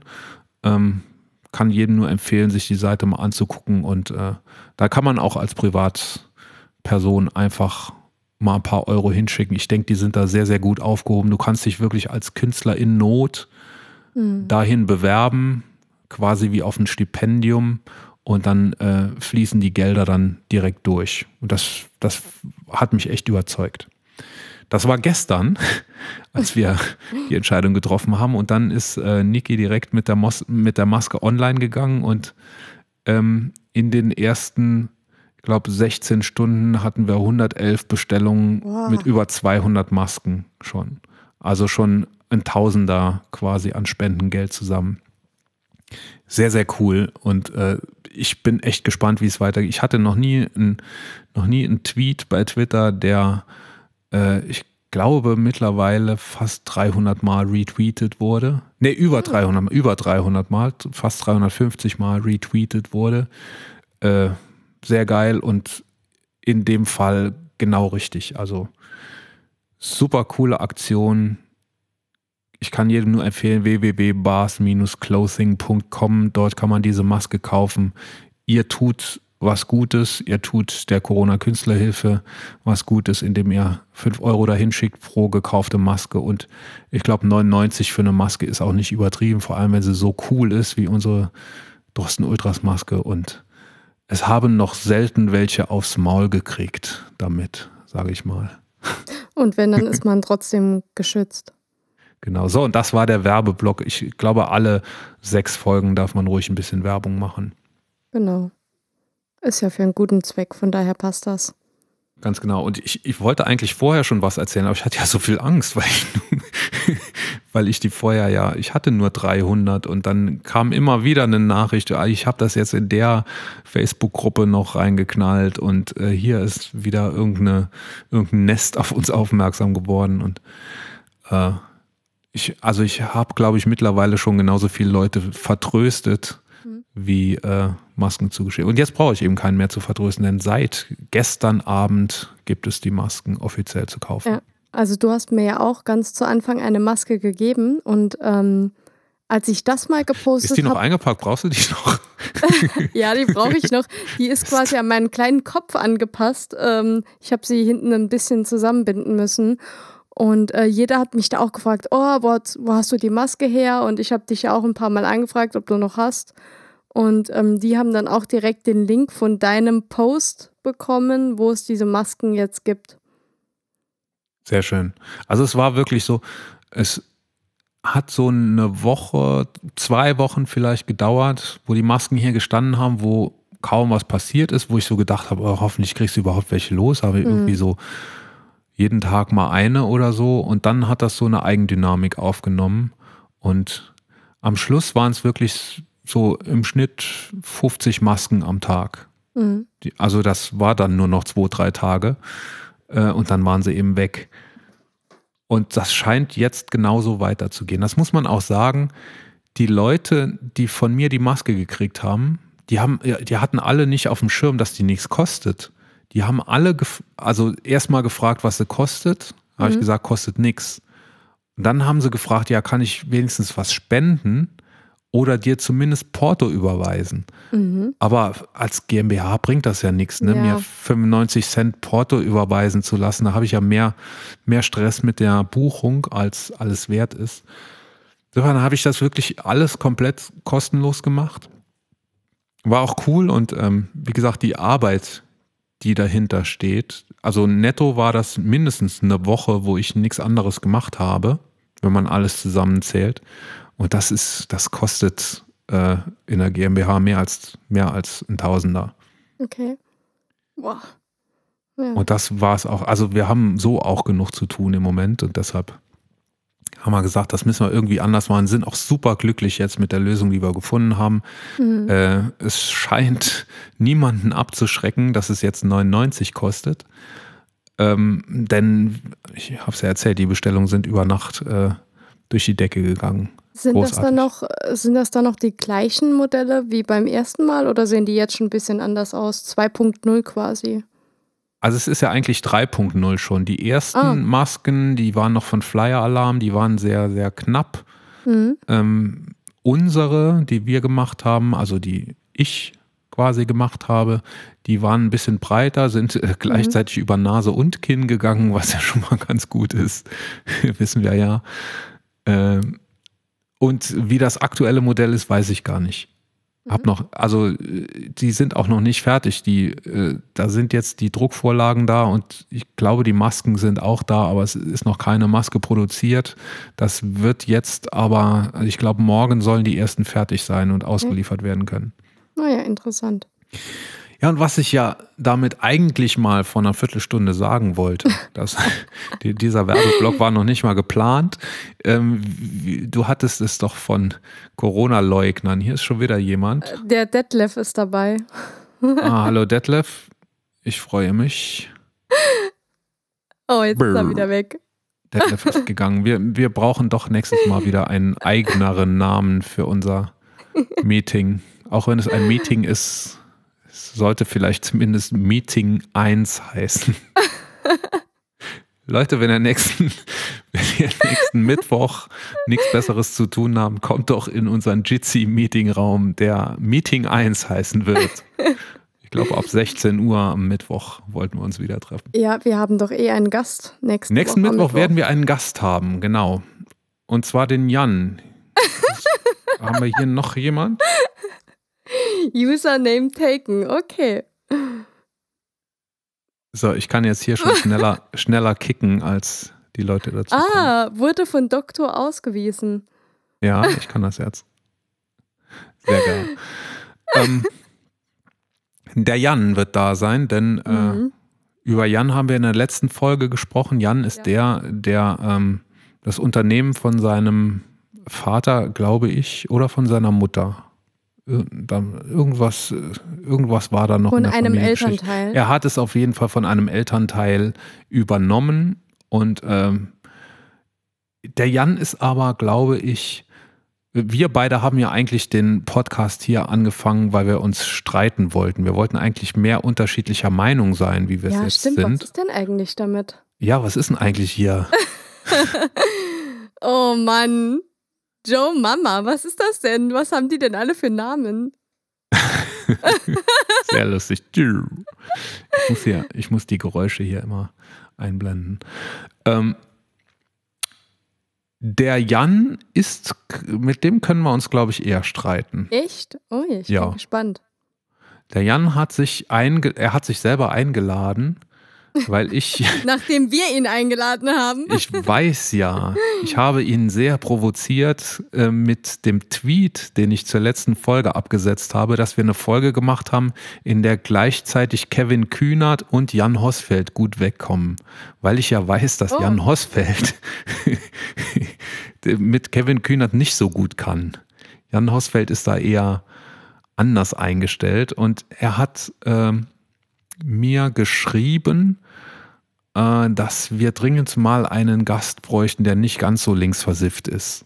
Kann jedem nur empfehlen, sich die Seite mal anzugucken und da kann man auch als Privatperson einfach mal ein paar Euro hinschicken. Ich denke, die sind da sehr, sehr gut aufgehoben. Du kannst dich wirklich als Künstler in Not dahin bewerben, quasi wie auf ein Stipendium und dann fließen die Gelder dann direkt durch. Und das hat mich echt überzeugt. Das war gestern, als wir die Entscheidung getroffen haben und dann ist Niki direkt mit der Maske online gegangen und in den ersten, ich glaube 16 Stunden hatten wir 111 Bestellungen mit über 200 Masken schon. Also schon ein Tausender quasi an Spendengeld zusammen. Sehr, sehr cool und ich bin echt gespannt, wie es weitergeht. Ich hatte noch nie einen Tweet bei Twitter, der ich glaube mittlerweile fast 300 Mal retweetet wurde. Ne, über 300 Mal, fast 350 Mal retweetet wurde. Sehr geil und in dem Fall genau richtig. Also super coole Aktion. Ich kann jedem nur empfehlen, www.bars-clothing.com. Dort kann man diese Maske kaufen. Ihr tut was Gutes, ihr tut der Corona-Künstlerhilfe was Gutes, indem ihr 5 € dahin schickt pro gekaufte Maske und ich glaube 99 für eine Maske ist auch nicht übertrieben, vor allem wenn sie so cool ist wie unsere Drosten Ultras Maske und es haben noch selten welche aufs Maul gekriegt damit, sage ich mal. Und wenn, dann ist man trotzdem geschützt. Genau, so und das war der Werbeblock. Ich glaube, alle 6 Folgen darf man ruhig ein bisschen Werbung machen. Genau. Ist ja für einen guten Zweck, von daher passt das. Ganz genau. Und ich wollte eigentlich vorher schon was erzählen, aber ich hatte ja so viel Angst, weil ich die vorher ich hatte nur 300 und dann kam immer wieder eine Nachricht, ich habe das jetzt in der Facebook-Gruppe noch reingeknallt und hier ist wieder irgendein Nest auf uns aufmerksam geworden und ich habe, glaube ich, mittlerweile schon genauso viele Leute vertröstet, wie Masken zugeschickt. Und jetzt brauche ich eben keinen mehr zu vertrösten, denn seit gestern Abend gibt es die Masken offiziell zu kaufen. Ja, also du hast mir ja auch ganz zu Anfang eine Maske gegeben und als ich das mal gepostet habe... Ist die noch eingepackt? Brauchst du die noch? Ja, die brauche ich noch. Die ist quasi an meinen kleinen Kopf angepasst. Ich habe sie hinten ein bisschen zusammenbinden müssen. Und jeder hat mich da auch gefragt, wo hast du die Maske her? Und ich habe dich ja auch ein paar Mal angefragt, ob du noch hast. Und die haben dann auch direkt den Link von deinem Post bekommen, wo es diese Masken jetzt gibt. Sehr schön. Also es war wirklich so, es hat so eine Woche, 2 Wochen vielleicht gedauert, wo die Masken hier gestanden haben, wo kaum was passiert ist, wo ich so gedacht habe, hoffentlich kriegst du überhaupt welche los, aber irgendwie so jeden Tag mal eine oder so und dann hat das so eine Eigendynamik aufgenommen und Am Schluss waren es wirklich so im Schnitt 50 Masken am Tag. Mhm. Also das war dann nur noch 2-3 Tage und dann waren sie eben weg. Und das scheint jetzt genauso weiterzugehen. Das muss man auch sagen. Die Leute, die von mir die Maske gekriegt haben, die hatten alle nicht auf dem Schirm, dass die nichts kostet. Die haben alle erstmal gefragt, was sie kostet. Da habe ich gesagt, kostet nichts. Und dann haben sie gefragt, ja, kann ich wenigstens was spenden oder dir zumindest Porto überweisen? Mhm. Aber als GmbH bringt das ja nichts, ne? Ja. Mir 95 Cent Porto überweisen zu lassen. Da habe ich ja mehr Stress mit der Buchung, als alles wert ist. Insofern habe ich das wirklich alles komplett kostenlos gemacht. War auch cool und wie gesagt, die Arbeit, die dahinter steht, also netto war das mindestens eine Woche, wo ich nichts anderes gemacht habe, wenn man alles zusammenzählt. Und das kostet in der GmbH mehr als ein Tausender. Okay. Boah. Ja. Und das war es auch. Also wir haben so auch genug zu tun im Moment und deshalb haben wir gesagt, das müssen wir irgendwie anders machen. Sind auch super glücklich jetzt mit der Lösung, die wir gefunden haben. Mhm. Es scheint niemanden abzuschrecken, dass es jetzt 99 kostet. Denn, ich habe es ja erzählt, die Bestellungen sind über Nacht durch die Decke gegangen. Sind das dann noch die gleichen Modelle wie beim ersten Mal oder sehen die jetzt schon ein bisschen anders aus? 2.0 quasi? Also es ist ja eigentlich 3.0 schon. Die ersten Masken, die waren noch von Flyer Alarm, die waren sehr, sehr knapp. Mhm. Unsere, die wir gemacht haben, also die ich quasi gemacht habe, die waren ein bisschen breiter, sind gleichzeitig über Nase und Kinn gegangen, was ja schon mal ganz gut ist. Wissen wir ja. Und wie das aktuelle Modell ist, weiß ich gar nicht. Die sind auch noch nicht fertig. Da sind jetzt die Druckvorlagen da und ich glaube, die Masken sind auch da, aber es ist noch keine Maske produziert. Das wird jetzt aber, ich glaube, morgen sollen die ersten fertig sein und ausgeliefert werden können. Naja, interessant. Ja, und was ich ja damit eigentlich mal vor einer Viertelstunde sagen wollte, dieser Werbeblock war noch nicht mal geplant. Du hattest es doch von Corona-Leugnern. Hier ist schon wieder jemand. Der Detlef ist dabei. Hallo Detlef, ich freue mich. Oh, jetzt ist er wieder weg. Detlef ist gegangen. Wir brauchen doch nächstes Mal wieder einen eigeneren Namen für unser Meeting. Auch wenn es ein Meeting ist, es sollte vielleicht zumindest Meeting 1 heißen. Leute, wenn ihr nächsten Mittwoch nichts Besseres zu tun haben, kommt doch in unseren Jitsi-Meeting-Raum, der Meeting 1 heißen wird. Ich glaube, ab 16 Uhr am Mittwoch wollten wir uns wieder treffen. Ja, wir haben doch einen Gast nächsten Mittwoch werden wir einen Gast haben, genau. Und zwar den Jan. Haben wir hier noch jemand? Username taken, okay. So, ich kann jetzt hier schon schneller kicken, als die Leute dazu kommen. Wurde von Doktor ausgewiesen. Ja, ich kann das jetzt. Sehr geil. Der Jan wird da sein, denn über Jan haben wir in der letzten Folge gesprochen. Jan ist der das Unternehmen von seinem Vater, glaube ich, oder von seiner Mutter. Irgendwas war da noch von einem Elternteil. Er hat es auf jeden Fall von einem Elternteil übernommen und der Jan ist aber, glaube ich, wir beide haben ja eigentlich den Podcast hier angefangen, weil wir uns streiten wollten. Wir wollten eigentlich mehr unterschiedlicher Meinung sein, wie wir es jetzt sind. Was ist denn eigentlich damit? Ja, was ist denn eigentlich hier? Oh Mann. Joe Mama, was ist das denn? Was haben die denn alle für Namen? Sehr lustig. Ich muss die Geräusche hier immer einblenden. Der Jan mit dem können wir uns, glaube ich, eher streiten. Echt? Oh, ich bin gespannt. Der Jan hat sich selber eingeladen, weil nachdem wir ihn eingeladen haben. Ich weiß ja, ich habe ihn sehr provoziert mit dem Tweet, den ich zur letzten Folge abgesetzt habe, dass wir eine Folge gemacht haben, in der gleichzeitig Kevin Kühnert und Jan Hosfeld gut wegkommen. Weil ich ja weiß, dass Jan Hosfeld mit Kevin Kühnert nicht so gut kann. Jan Hosfeld ist da eher anders eingestellt und er hat mir geschrieben, dass wir dringend mal einen Gast bräuchten, der nicht ganz so linksversifft ist.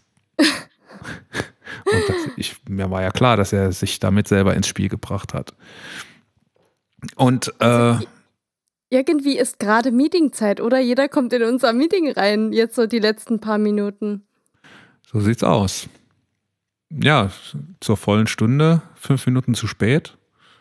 Und mir war ja klar, dass er sich damit selber ins Spiel gebracht hat. Und irgendwie ist gerade Meetingzeit, oder? Jeder kommt in unser Meeting rein, jetzt so die letzten paar Minuten. So sieht's aus. Ja, zur vollen Stunde, 5 Minuten zu spät.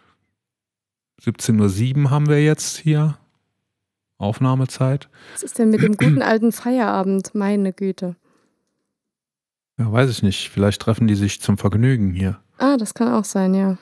17:07 Uhr haben wir jetzt hier Aufnahmezeit. Was ist denn mit dem guten alten Feierabend? Meine Güte. Ja, weiß ich nicht. Vielleicht treffen die sich zum Vergnügen hier. Ah, das kann auch sein, ja.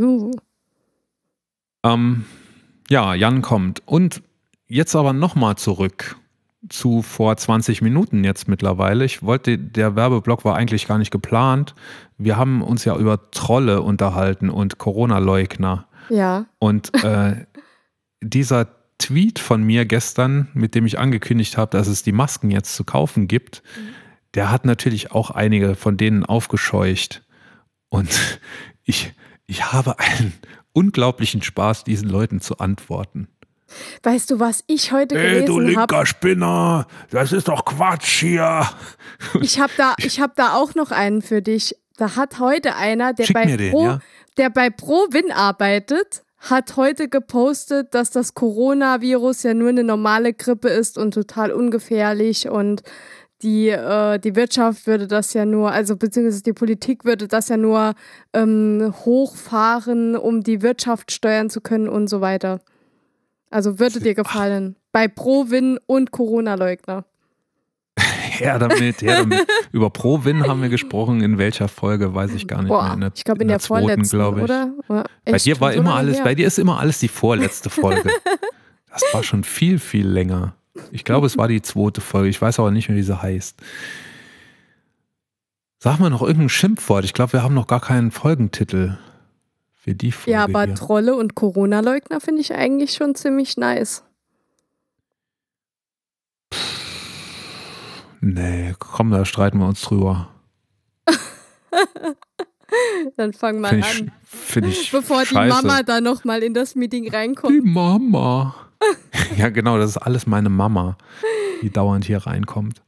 Ja, Jan kommt. Und jetzt aber nochmal zurück zu vor 20 Minuten jetzt mittlerweile. Der Werbeblock war eigentlich gar nicht geplant. Wir haben uns ja über Trolle unterhalten und Corona-Leugner. Ja. Und dieser Tweet von mir gestern, mit dem ich angekündigt habe, dass es die Masken jetzt zu kaufen gibt, der hat natürlich auch einige von denen aufgescheucht. Und ich habe einen unglaublichen Spaß, diesen Leuten zu antworten. Weißt du, was ich heute gelesen habe? Du linker Spinner, das ist doch Quatsch hier. Ich hab da auch noch einen für dich. Da hat heute einer, der bei ProWin arbeitet, hat heute gepostet, dass das Coronavirus ja nur eine normale Grippe ist und total ungefährlich und die Wirtschaft würde das ja nur, also beziehungsweise die Politik würde das ja nur hochfahren, um die Wirtschaft steuern zu können und so weiter. Also würde dir gefallen. Bei ProWin und Corona-Leugner. Her damit. Über ProWin haben wir gesprochen. In welcher Folge, weiß ich gar nicht mehr. Ich glaube in der vorletzten, oder? Bei dir war immer alles, bei dir ist immer alles die vorletzte Folge. Das war schon viel, viel länger. Ich glaube, es war die 2. Folge. Ich weiß aber nicht mehr, wie sie heißt. Sag mal noch irgendein Schimpfwort. Ich glaube, wir haben noch gar keinen Folgentitel für die Folge. Ja, aber hier. Trolle und Corona-Leugner finde ich eigentlich schon ziemlich nice. Nee, komm, da streiten wir uns drüber. Dann fang mal an. Finde ich bevor scheiße. Die Mama da nochmal in das Meeting reinkommt. Die Mama. Ja, genau, das ist alles meine Mama, die dauernd hier reinkommt.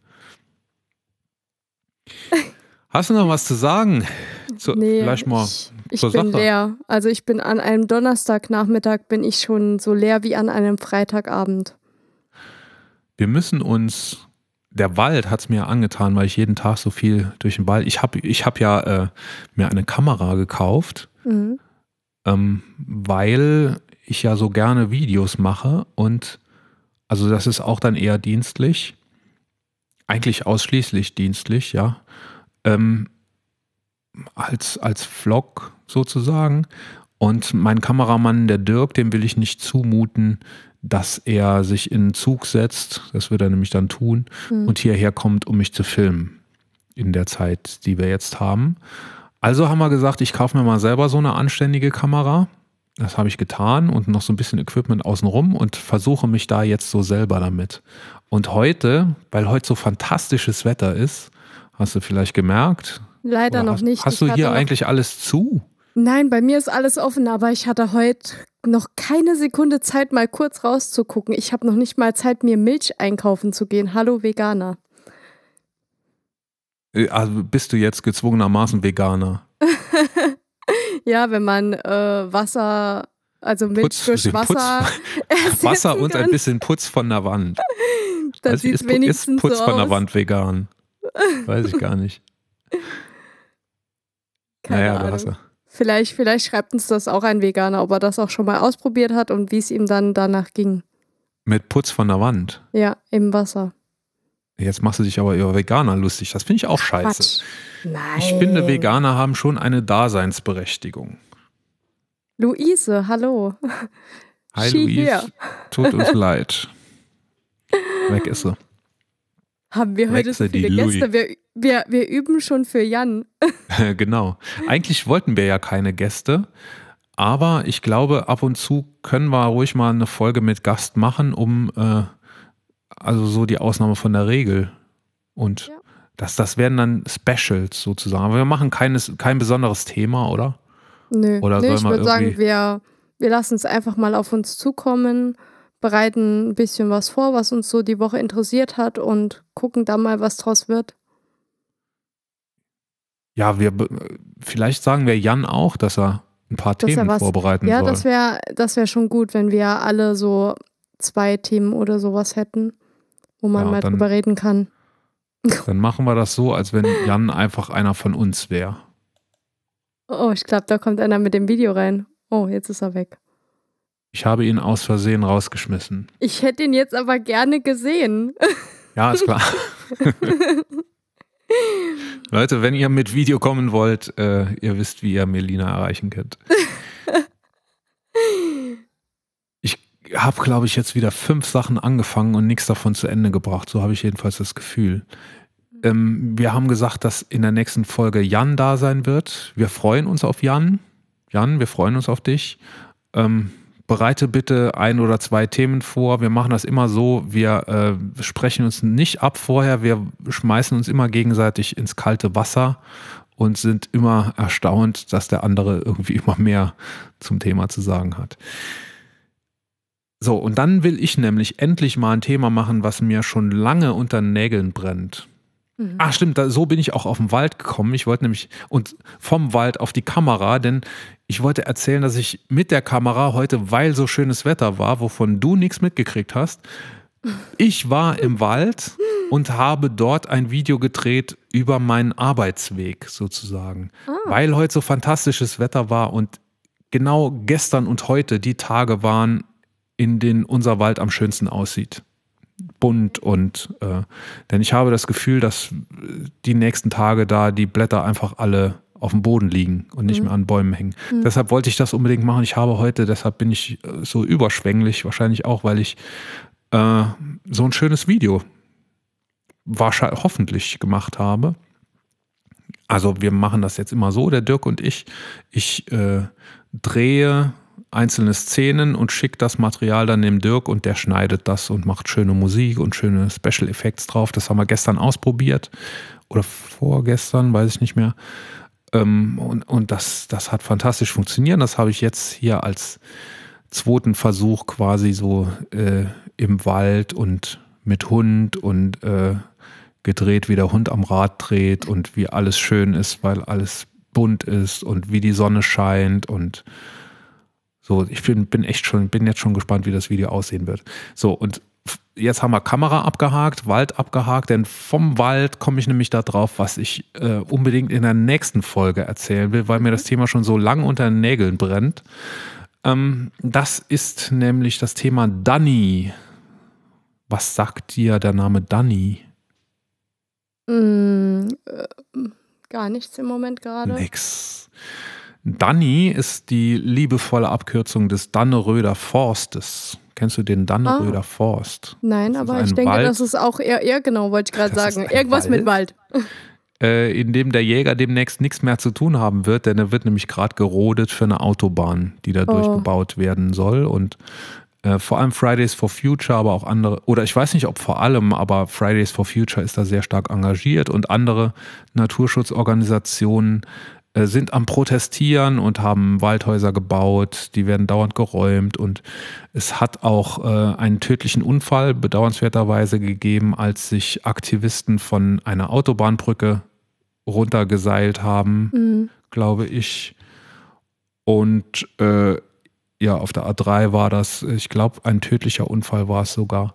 Hast du noch was zu sagen? Nee, vielleicht mal ich bin leer. Also ich bin an einem Donnerstagnachmittag bin ich schon so leer wie an einem Freitagabend. Wir müssen uns, der Wald hat es mir angetan, weil ich jeden Tag so viel durch den Wald, ich hab ja mir eine Kamera gekauft, weil ich ja so gerne Videos mache und also das ist auch dann eher dienstlich, eigentlich ausschließlich dienstlich, ja, als Vlog sozusagen. Und mein Kameramann, der Dirk, dem will ich nicht zumuten, dass er sich in einen Zug setzt, das wird er nämlich dann tun, und hierher kommt, um mich zu filmen in der Zeit, die wir jetzt haben. Also haben wir gesagt, ich kaufe mir mal selber so eine anständige Kamera. Das habe ich getan und noch so ein bisschen Equipment außenrum und versuche mich da jetzt so selber damit. Und heute, weil heute so fantastisches Wetter ist, hast du vielleicht gemerkt? Leider noch nicht. Hast du hier eigentlich alles zu? Nein, bei mir ist alles offen, aber ich hatte heute noch keine Sekunde Zeit, mal kurz rauszugucken. Ich habe noch nicht mal Zeit, mir Milch einkaufen zu gehen. Hallo Veganer. Also bist du jetzt gezwungenermaßen Veganer? Ja, wenn man Wasser, also Milch durch Wasser Wasser und ein bisschen Putz von der Wand. Das sieht wenigstens ist Putz so von der aus. Wand vegan? Weiß ich gar nicht. Keine Ahnung. Du hast ja. Vielleicht schreibt uns das auch ein Veganer, ob er das auch schon mal ausprobiert hat und wie es ihm dann danach ging. Mit Putz von der Wand? Ja, im Wasser. Jetzt machst du dich aber über Veganer lustig. Das finde ich auch scheiße. Quatsch. Nein. Ich finde, Veganer haben schon eine Daseinsberechtigung. Luise, hallo. Hi Luise, tut uns leid. Weg ist sie. Haben wir heute so viele Gäste? Wir üben schon für Jan. Genau. Eigentlich wollten wir ja keine Gäste, aber ich glaube, ab und zu können wir ruhig mal eine Folge mit Gast machen, um also so die Ausnahme von der Regel. Und Das werden dann Specials sozusagen. Aber wir machen kein besonderes Thema, oder? Nö, oder ich würde sagen, wir lassen es einfach mal auf uns zukommen, bereiten ein bisschen was vor, was uns so die Woche interessiert hat und gucken dann mal, was draus wird. Ja, vielleicht sagen wir Jan auch, dass er ein paar Themen vorbereiten soll. Ja, das wär schon gut, wenn wir alle so 2 Themen oder sowas hätten, wo man mal drüber reden kann. Dann machen wir das so, als wenn Jan einfach einer von uns wäre. Oh, ich glaube, da kommt einer mit dem Video rein. Oh, jetzt ist er weg. Ich habe ihn aus Versehen rausgeschmissen. Ich hätte ihn jetzt aber gerne gesehen. Ja, ist klar. Leute, wenn ihr mit Video kommen wollt, ihr wisst, wie ihr Melina erreichen könnt. Ich habe, glaube ich, jetzt wieder 5 Sachen angefangen und nichts davon zu Ende gebracht. So habe ich jedenfalls das Gefühl. Wir haben gesagt, dass in der nächsten Folge Jan da sein wird. Wir freuen uns auf Jan. Jan, wir freuen uns auf dich. Bereite bitte 1 oder 2 Themen vor. Wir machen das immer so, wir sprechen uns nicht ab vorher, wir schmeißen uns immer gegenseitig ins kalte Wasser und sind immer erstaunt, dass der andere irgendwie immer mehr zum Thema zu sagen hat. So, und dann will ich nämlich endlich mal ein Thema machen, was mir schon lange unter den Nägeln brennt. Ach stimmt, so bin ich auch auf den Wald gekommen. Ich wollte nämlich vom Wald auf die Kamera, denn ich wollte erzählen, dass ich mit der Kamera heute, weil so schönes Wetter war, wovon du nichts mitgekriegt hast, ich war im Wald und habe dort ein Video gedreht über meinen Arbeitsweg sozusagen, weil heute so fantastisches Wetter war und genau gestern und heute die Tage waren, in denen unser Wald am schönsten aussieht. Bunt denn ich habe das Gefühl, dass die nächsten Tage da die Blätter einfach alle auf dem Boden liegen und nicht mehr an Bäumen hängen. Deshalb wollte ich das unbedingt machen. Deshalb bin ich so überschwänglich, wahrscheinlich auch, weil ich so ein schönes Video hoffentlich gemacht habe. Also wir machen das jetzt immer so, der Dirk und ich. Ich drehe einzelne Szenen und schickt das Material dann dem Dirk und der schneidet das und macht schöne Musik und schöne Special Effects drauf. Das haben wir gestern ausprobiert oder vorgestern, weiß ich nicht mehr. Und das hat fantastisch funktioniert. Das habe ich jetzt hier als 2. Versuch quasi so im Wald und mit Hund und gedreht, wie der Hund am Rad dreht und wie alles schön ist, weil alles bunt ist und wie die Sonne scheint und so, ich bin jetzt schon gespannt, wie das Video aussehen wird. So, und jetzt haben wir Kamera abgehakt, Wald abgehakt, denn vom Wald komme ich nämlich da drauf, was ich unbedingt in der nächsten Folge erzählen will, weil mir das Thema schon so lang unter den Nägeln brennt. Das ist nämlich das Thema Dani. Was sagt dir der Name Dani? Gar nichts im Moment gerade. Nix. Dani ist die liebevolle Abkürzung des Danneröder Forstes. Kennst du den Danneröder Forst? Nein, aber ich denke, das ist auch eher genau, wollte ich gerade sagen. Irgendwas mit Wald. In dem der Jäger demnächst nichts mehr zu tun haben wird, denn er wird nämlich gerade gerodet für eine Autobahn, die da durchgebaut werden soll. Und vor allem Fridays for Future, aber auch andere, oder ich weiß nicht, ob vor allem, aber Fridays for Future ist da sehr stark engagiert und andere Naturschutzorganisationen sind am Protestieren und haben Waldhäuser gebaut, die werden dauernd geräumt und es hat auch einen tödlichen Unfall bedauernswerterweise gegeben, als sich Aktivisten von einer Autobahnbrücke runtergeseilt haben, glaube ich. Und auf der A3 war das, ich glaube, ein tödlicher Unfall war es sogar.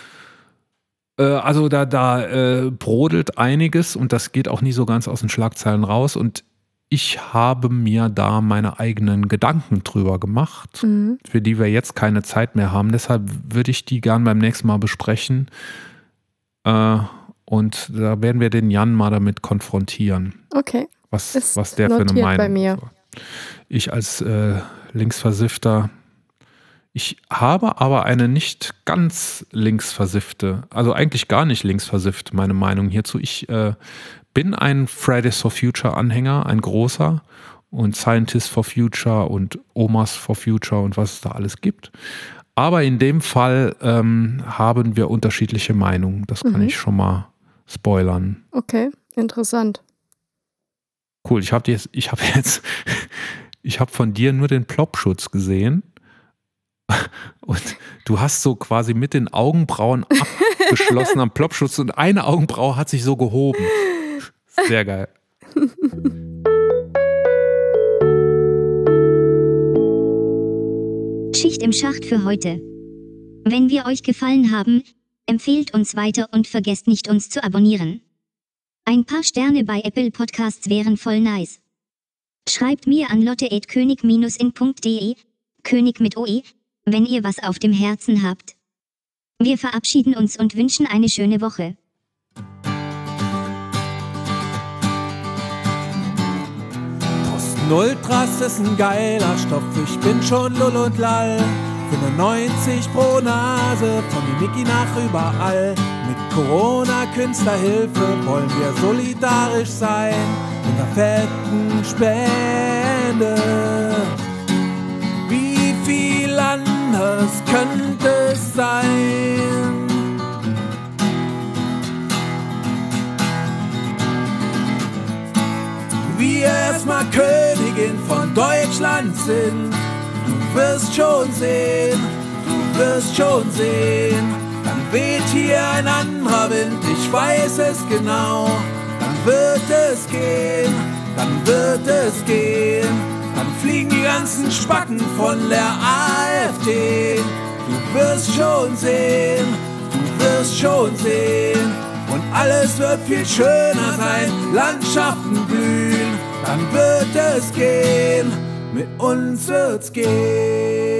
Also da brodelt einiges und das geht auch nie so ganz aus den Schlagzeilen raus und ich habe mir da meine eigenen Gedanken drüber gemacht, für die wir jetzt keine Zeit mehr haben. Deshalb würde ich die gern beim nächsten Mal besprechen. Und da werden wir den Jan mal damit konfrontieren. Okay. Was der für eine Meinung bei mir. hat. Ich als Linksversiffter, ich habe aber eine nicht ganz linksversiffte, also eigentlich gar nicht linksversifft, meine Meinung hierzu. Ich bin ein Fridays for Future Anhänger, ein großer und Scientists for Future und Omas for Future und was es da alles gibt. Aber in dem Fall haben wir unterschiedliche Meinungen. Das kann ich schon mal spoilern. Okay, interessant. Cool, ich habe von dir nur den Plopschutz gesehen und du hast so quasi mit den Augenbrauen abgeschlossen am Plopschutz und eine Augenbraue hat sich so gehoben. Sehr geil. Schicht im Schacht für heute. Wenn wir euch gefallen haben, empfehlt uns weiter und vergesst nicht, uns zu abonnieren. Ein paar Sterne bei Apple Podcasts wären voll nice. Schreibt mir an lotte@könig-in.de, König mit OE, wenn ihr was auf dem Herzen habt. Wir verabschieden uns und wünschen eine schöne Woche. Ultras ist ein geiler Stoff, ich bin schon lull und lall. Für ne 90 pro Nase, von die Niki nach überall. Mit Corona-Künstlerhilfe wollen wir solidarisch sein. Mit einer fetten Spende. Wie viel anders könnte es sein? Wir erstmal Königin von Deutschland sind. Du wirst schon sehen, dann weht hier ein anderer Wind, ich weiß es genau. Dann wird es gehen, dann fliegen die ganzen Spacken von der AfD. Du wirst schon sehen, und alles wird viel schöner sein, Landschaften blühen, dann wird es gehen, mit uns wird's gehen.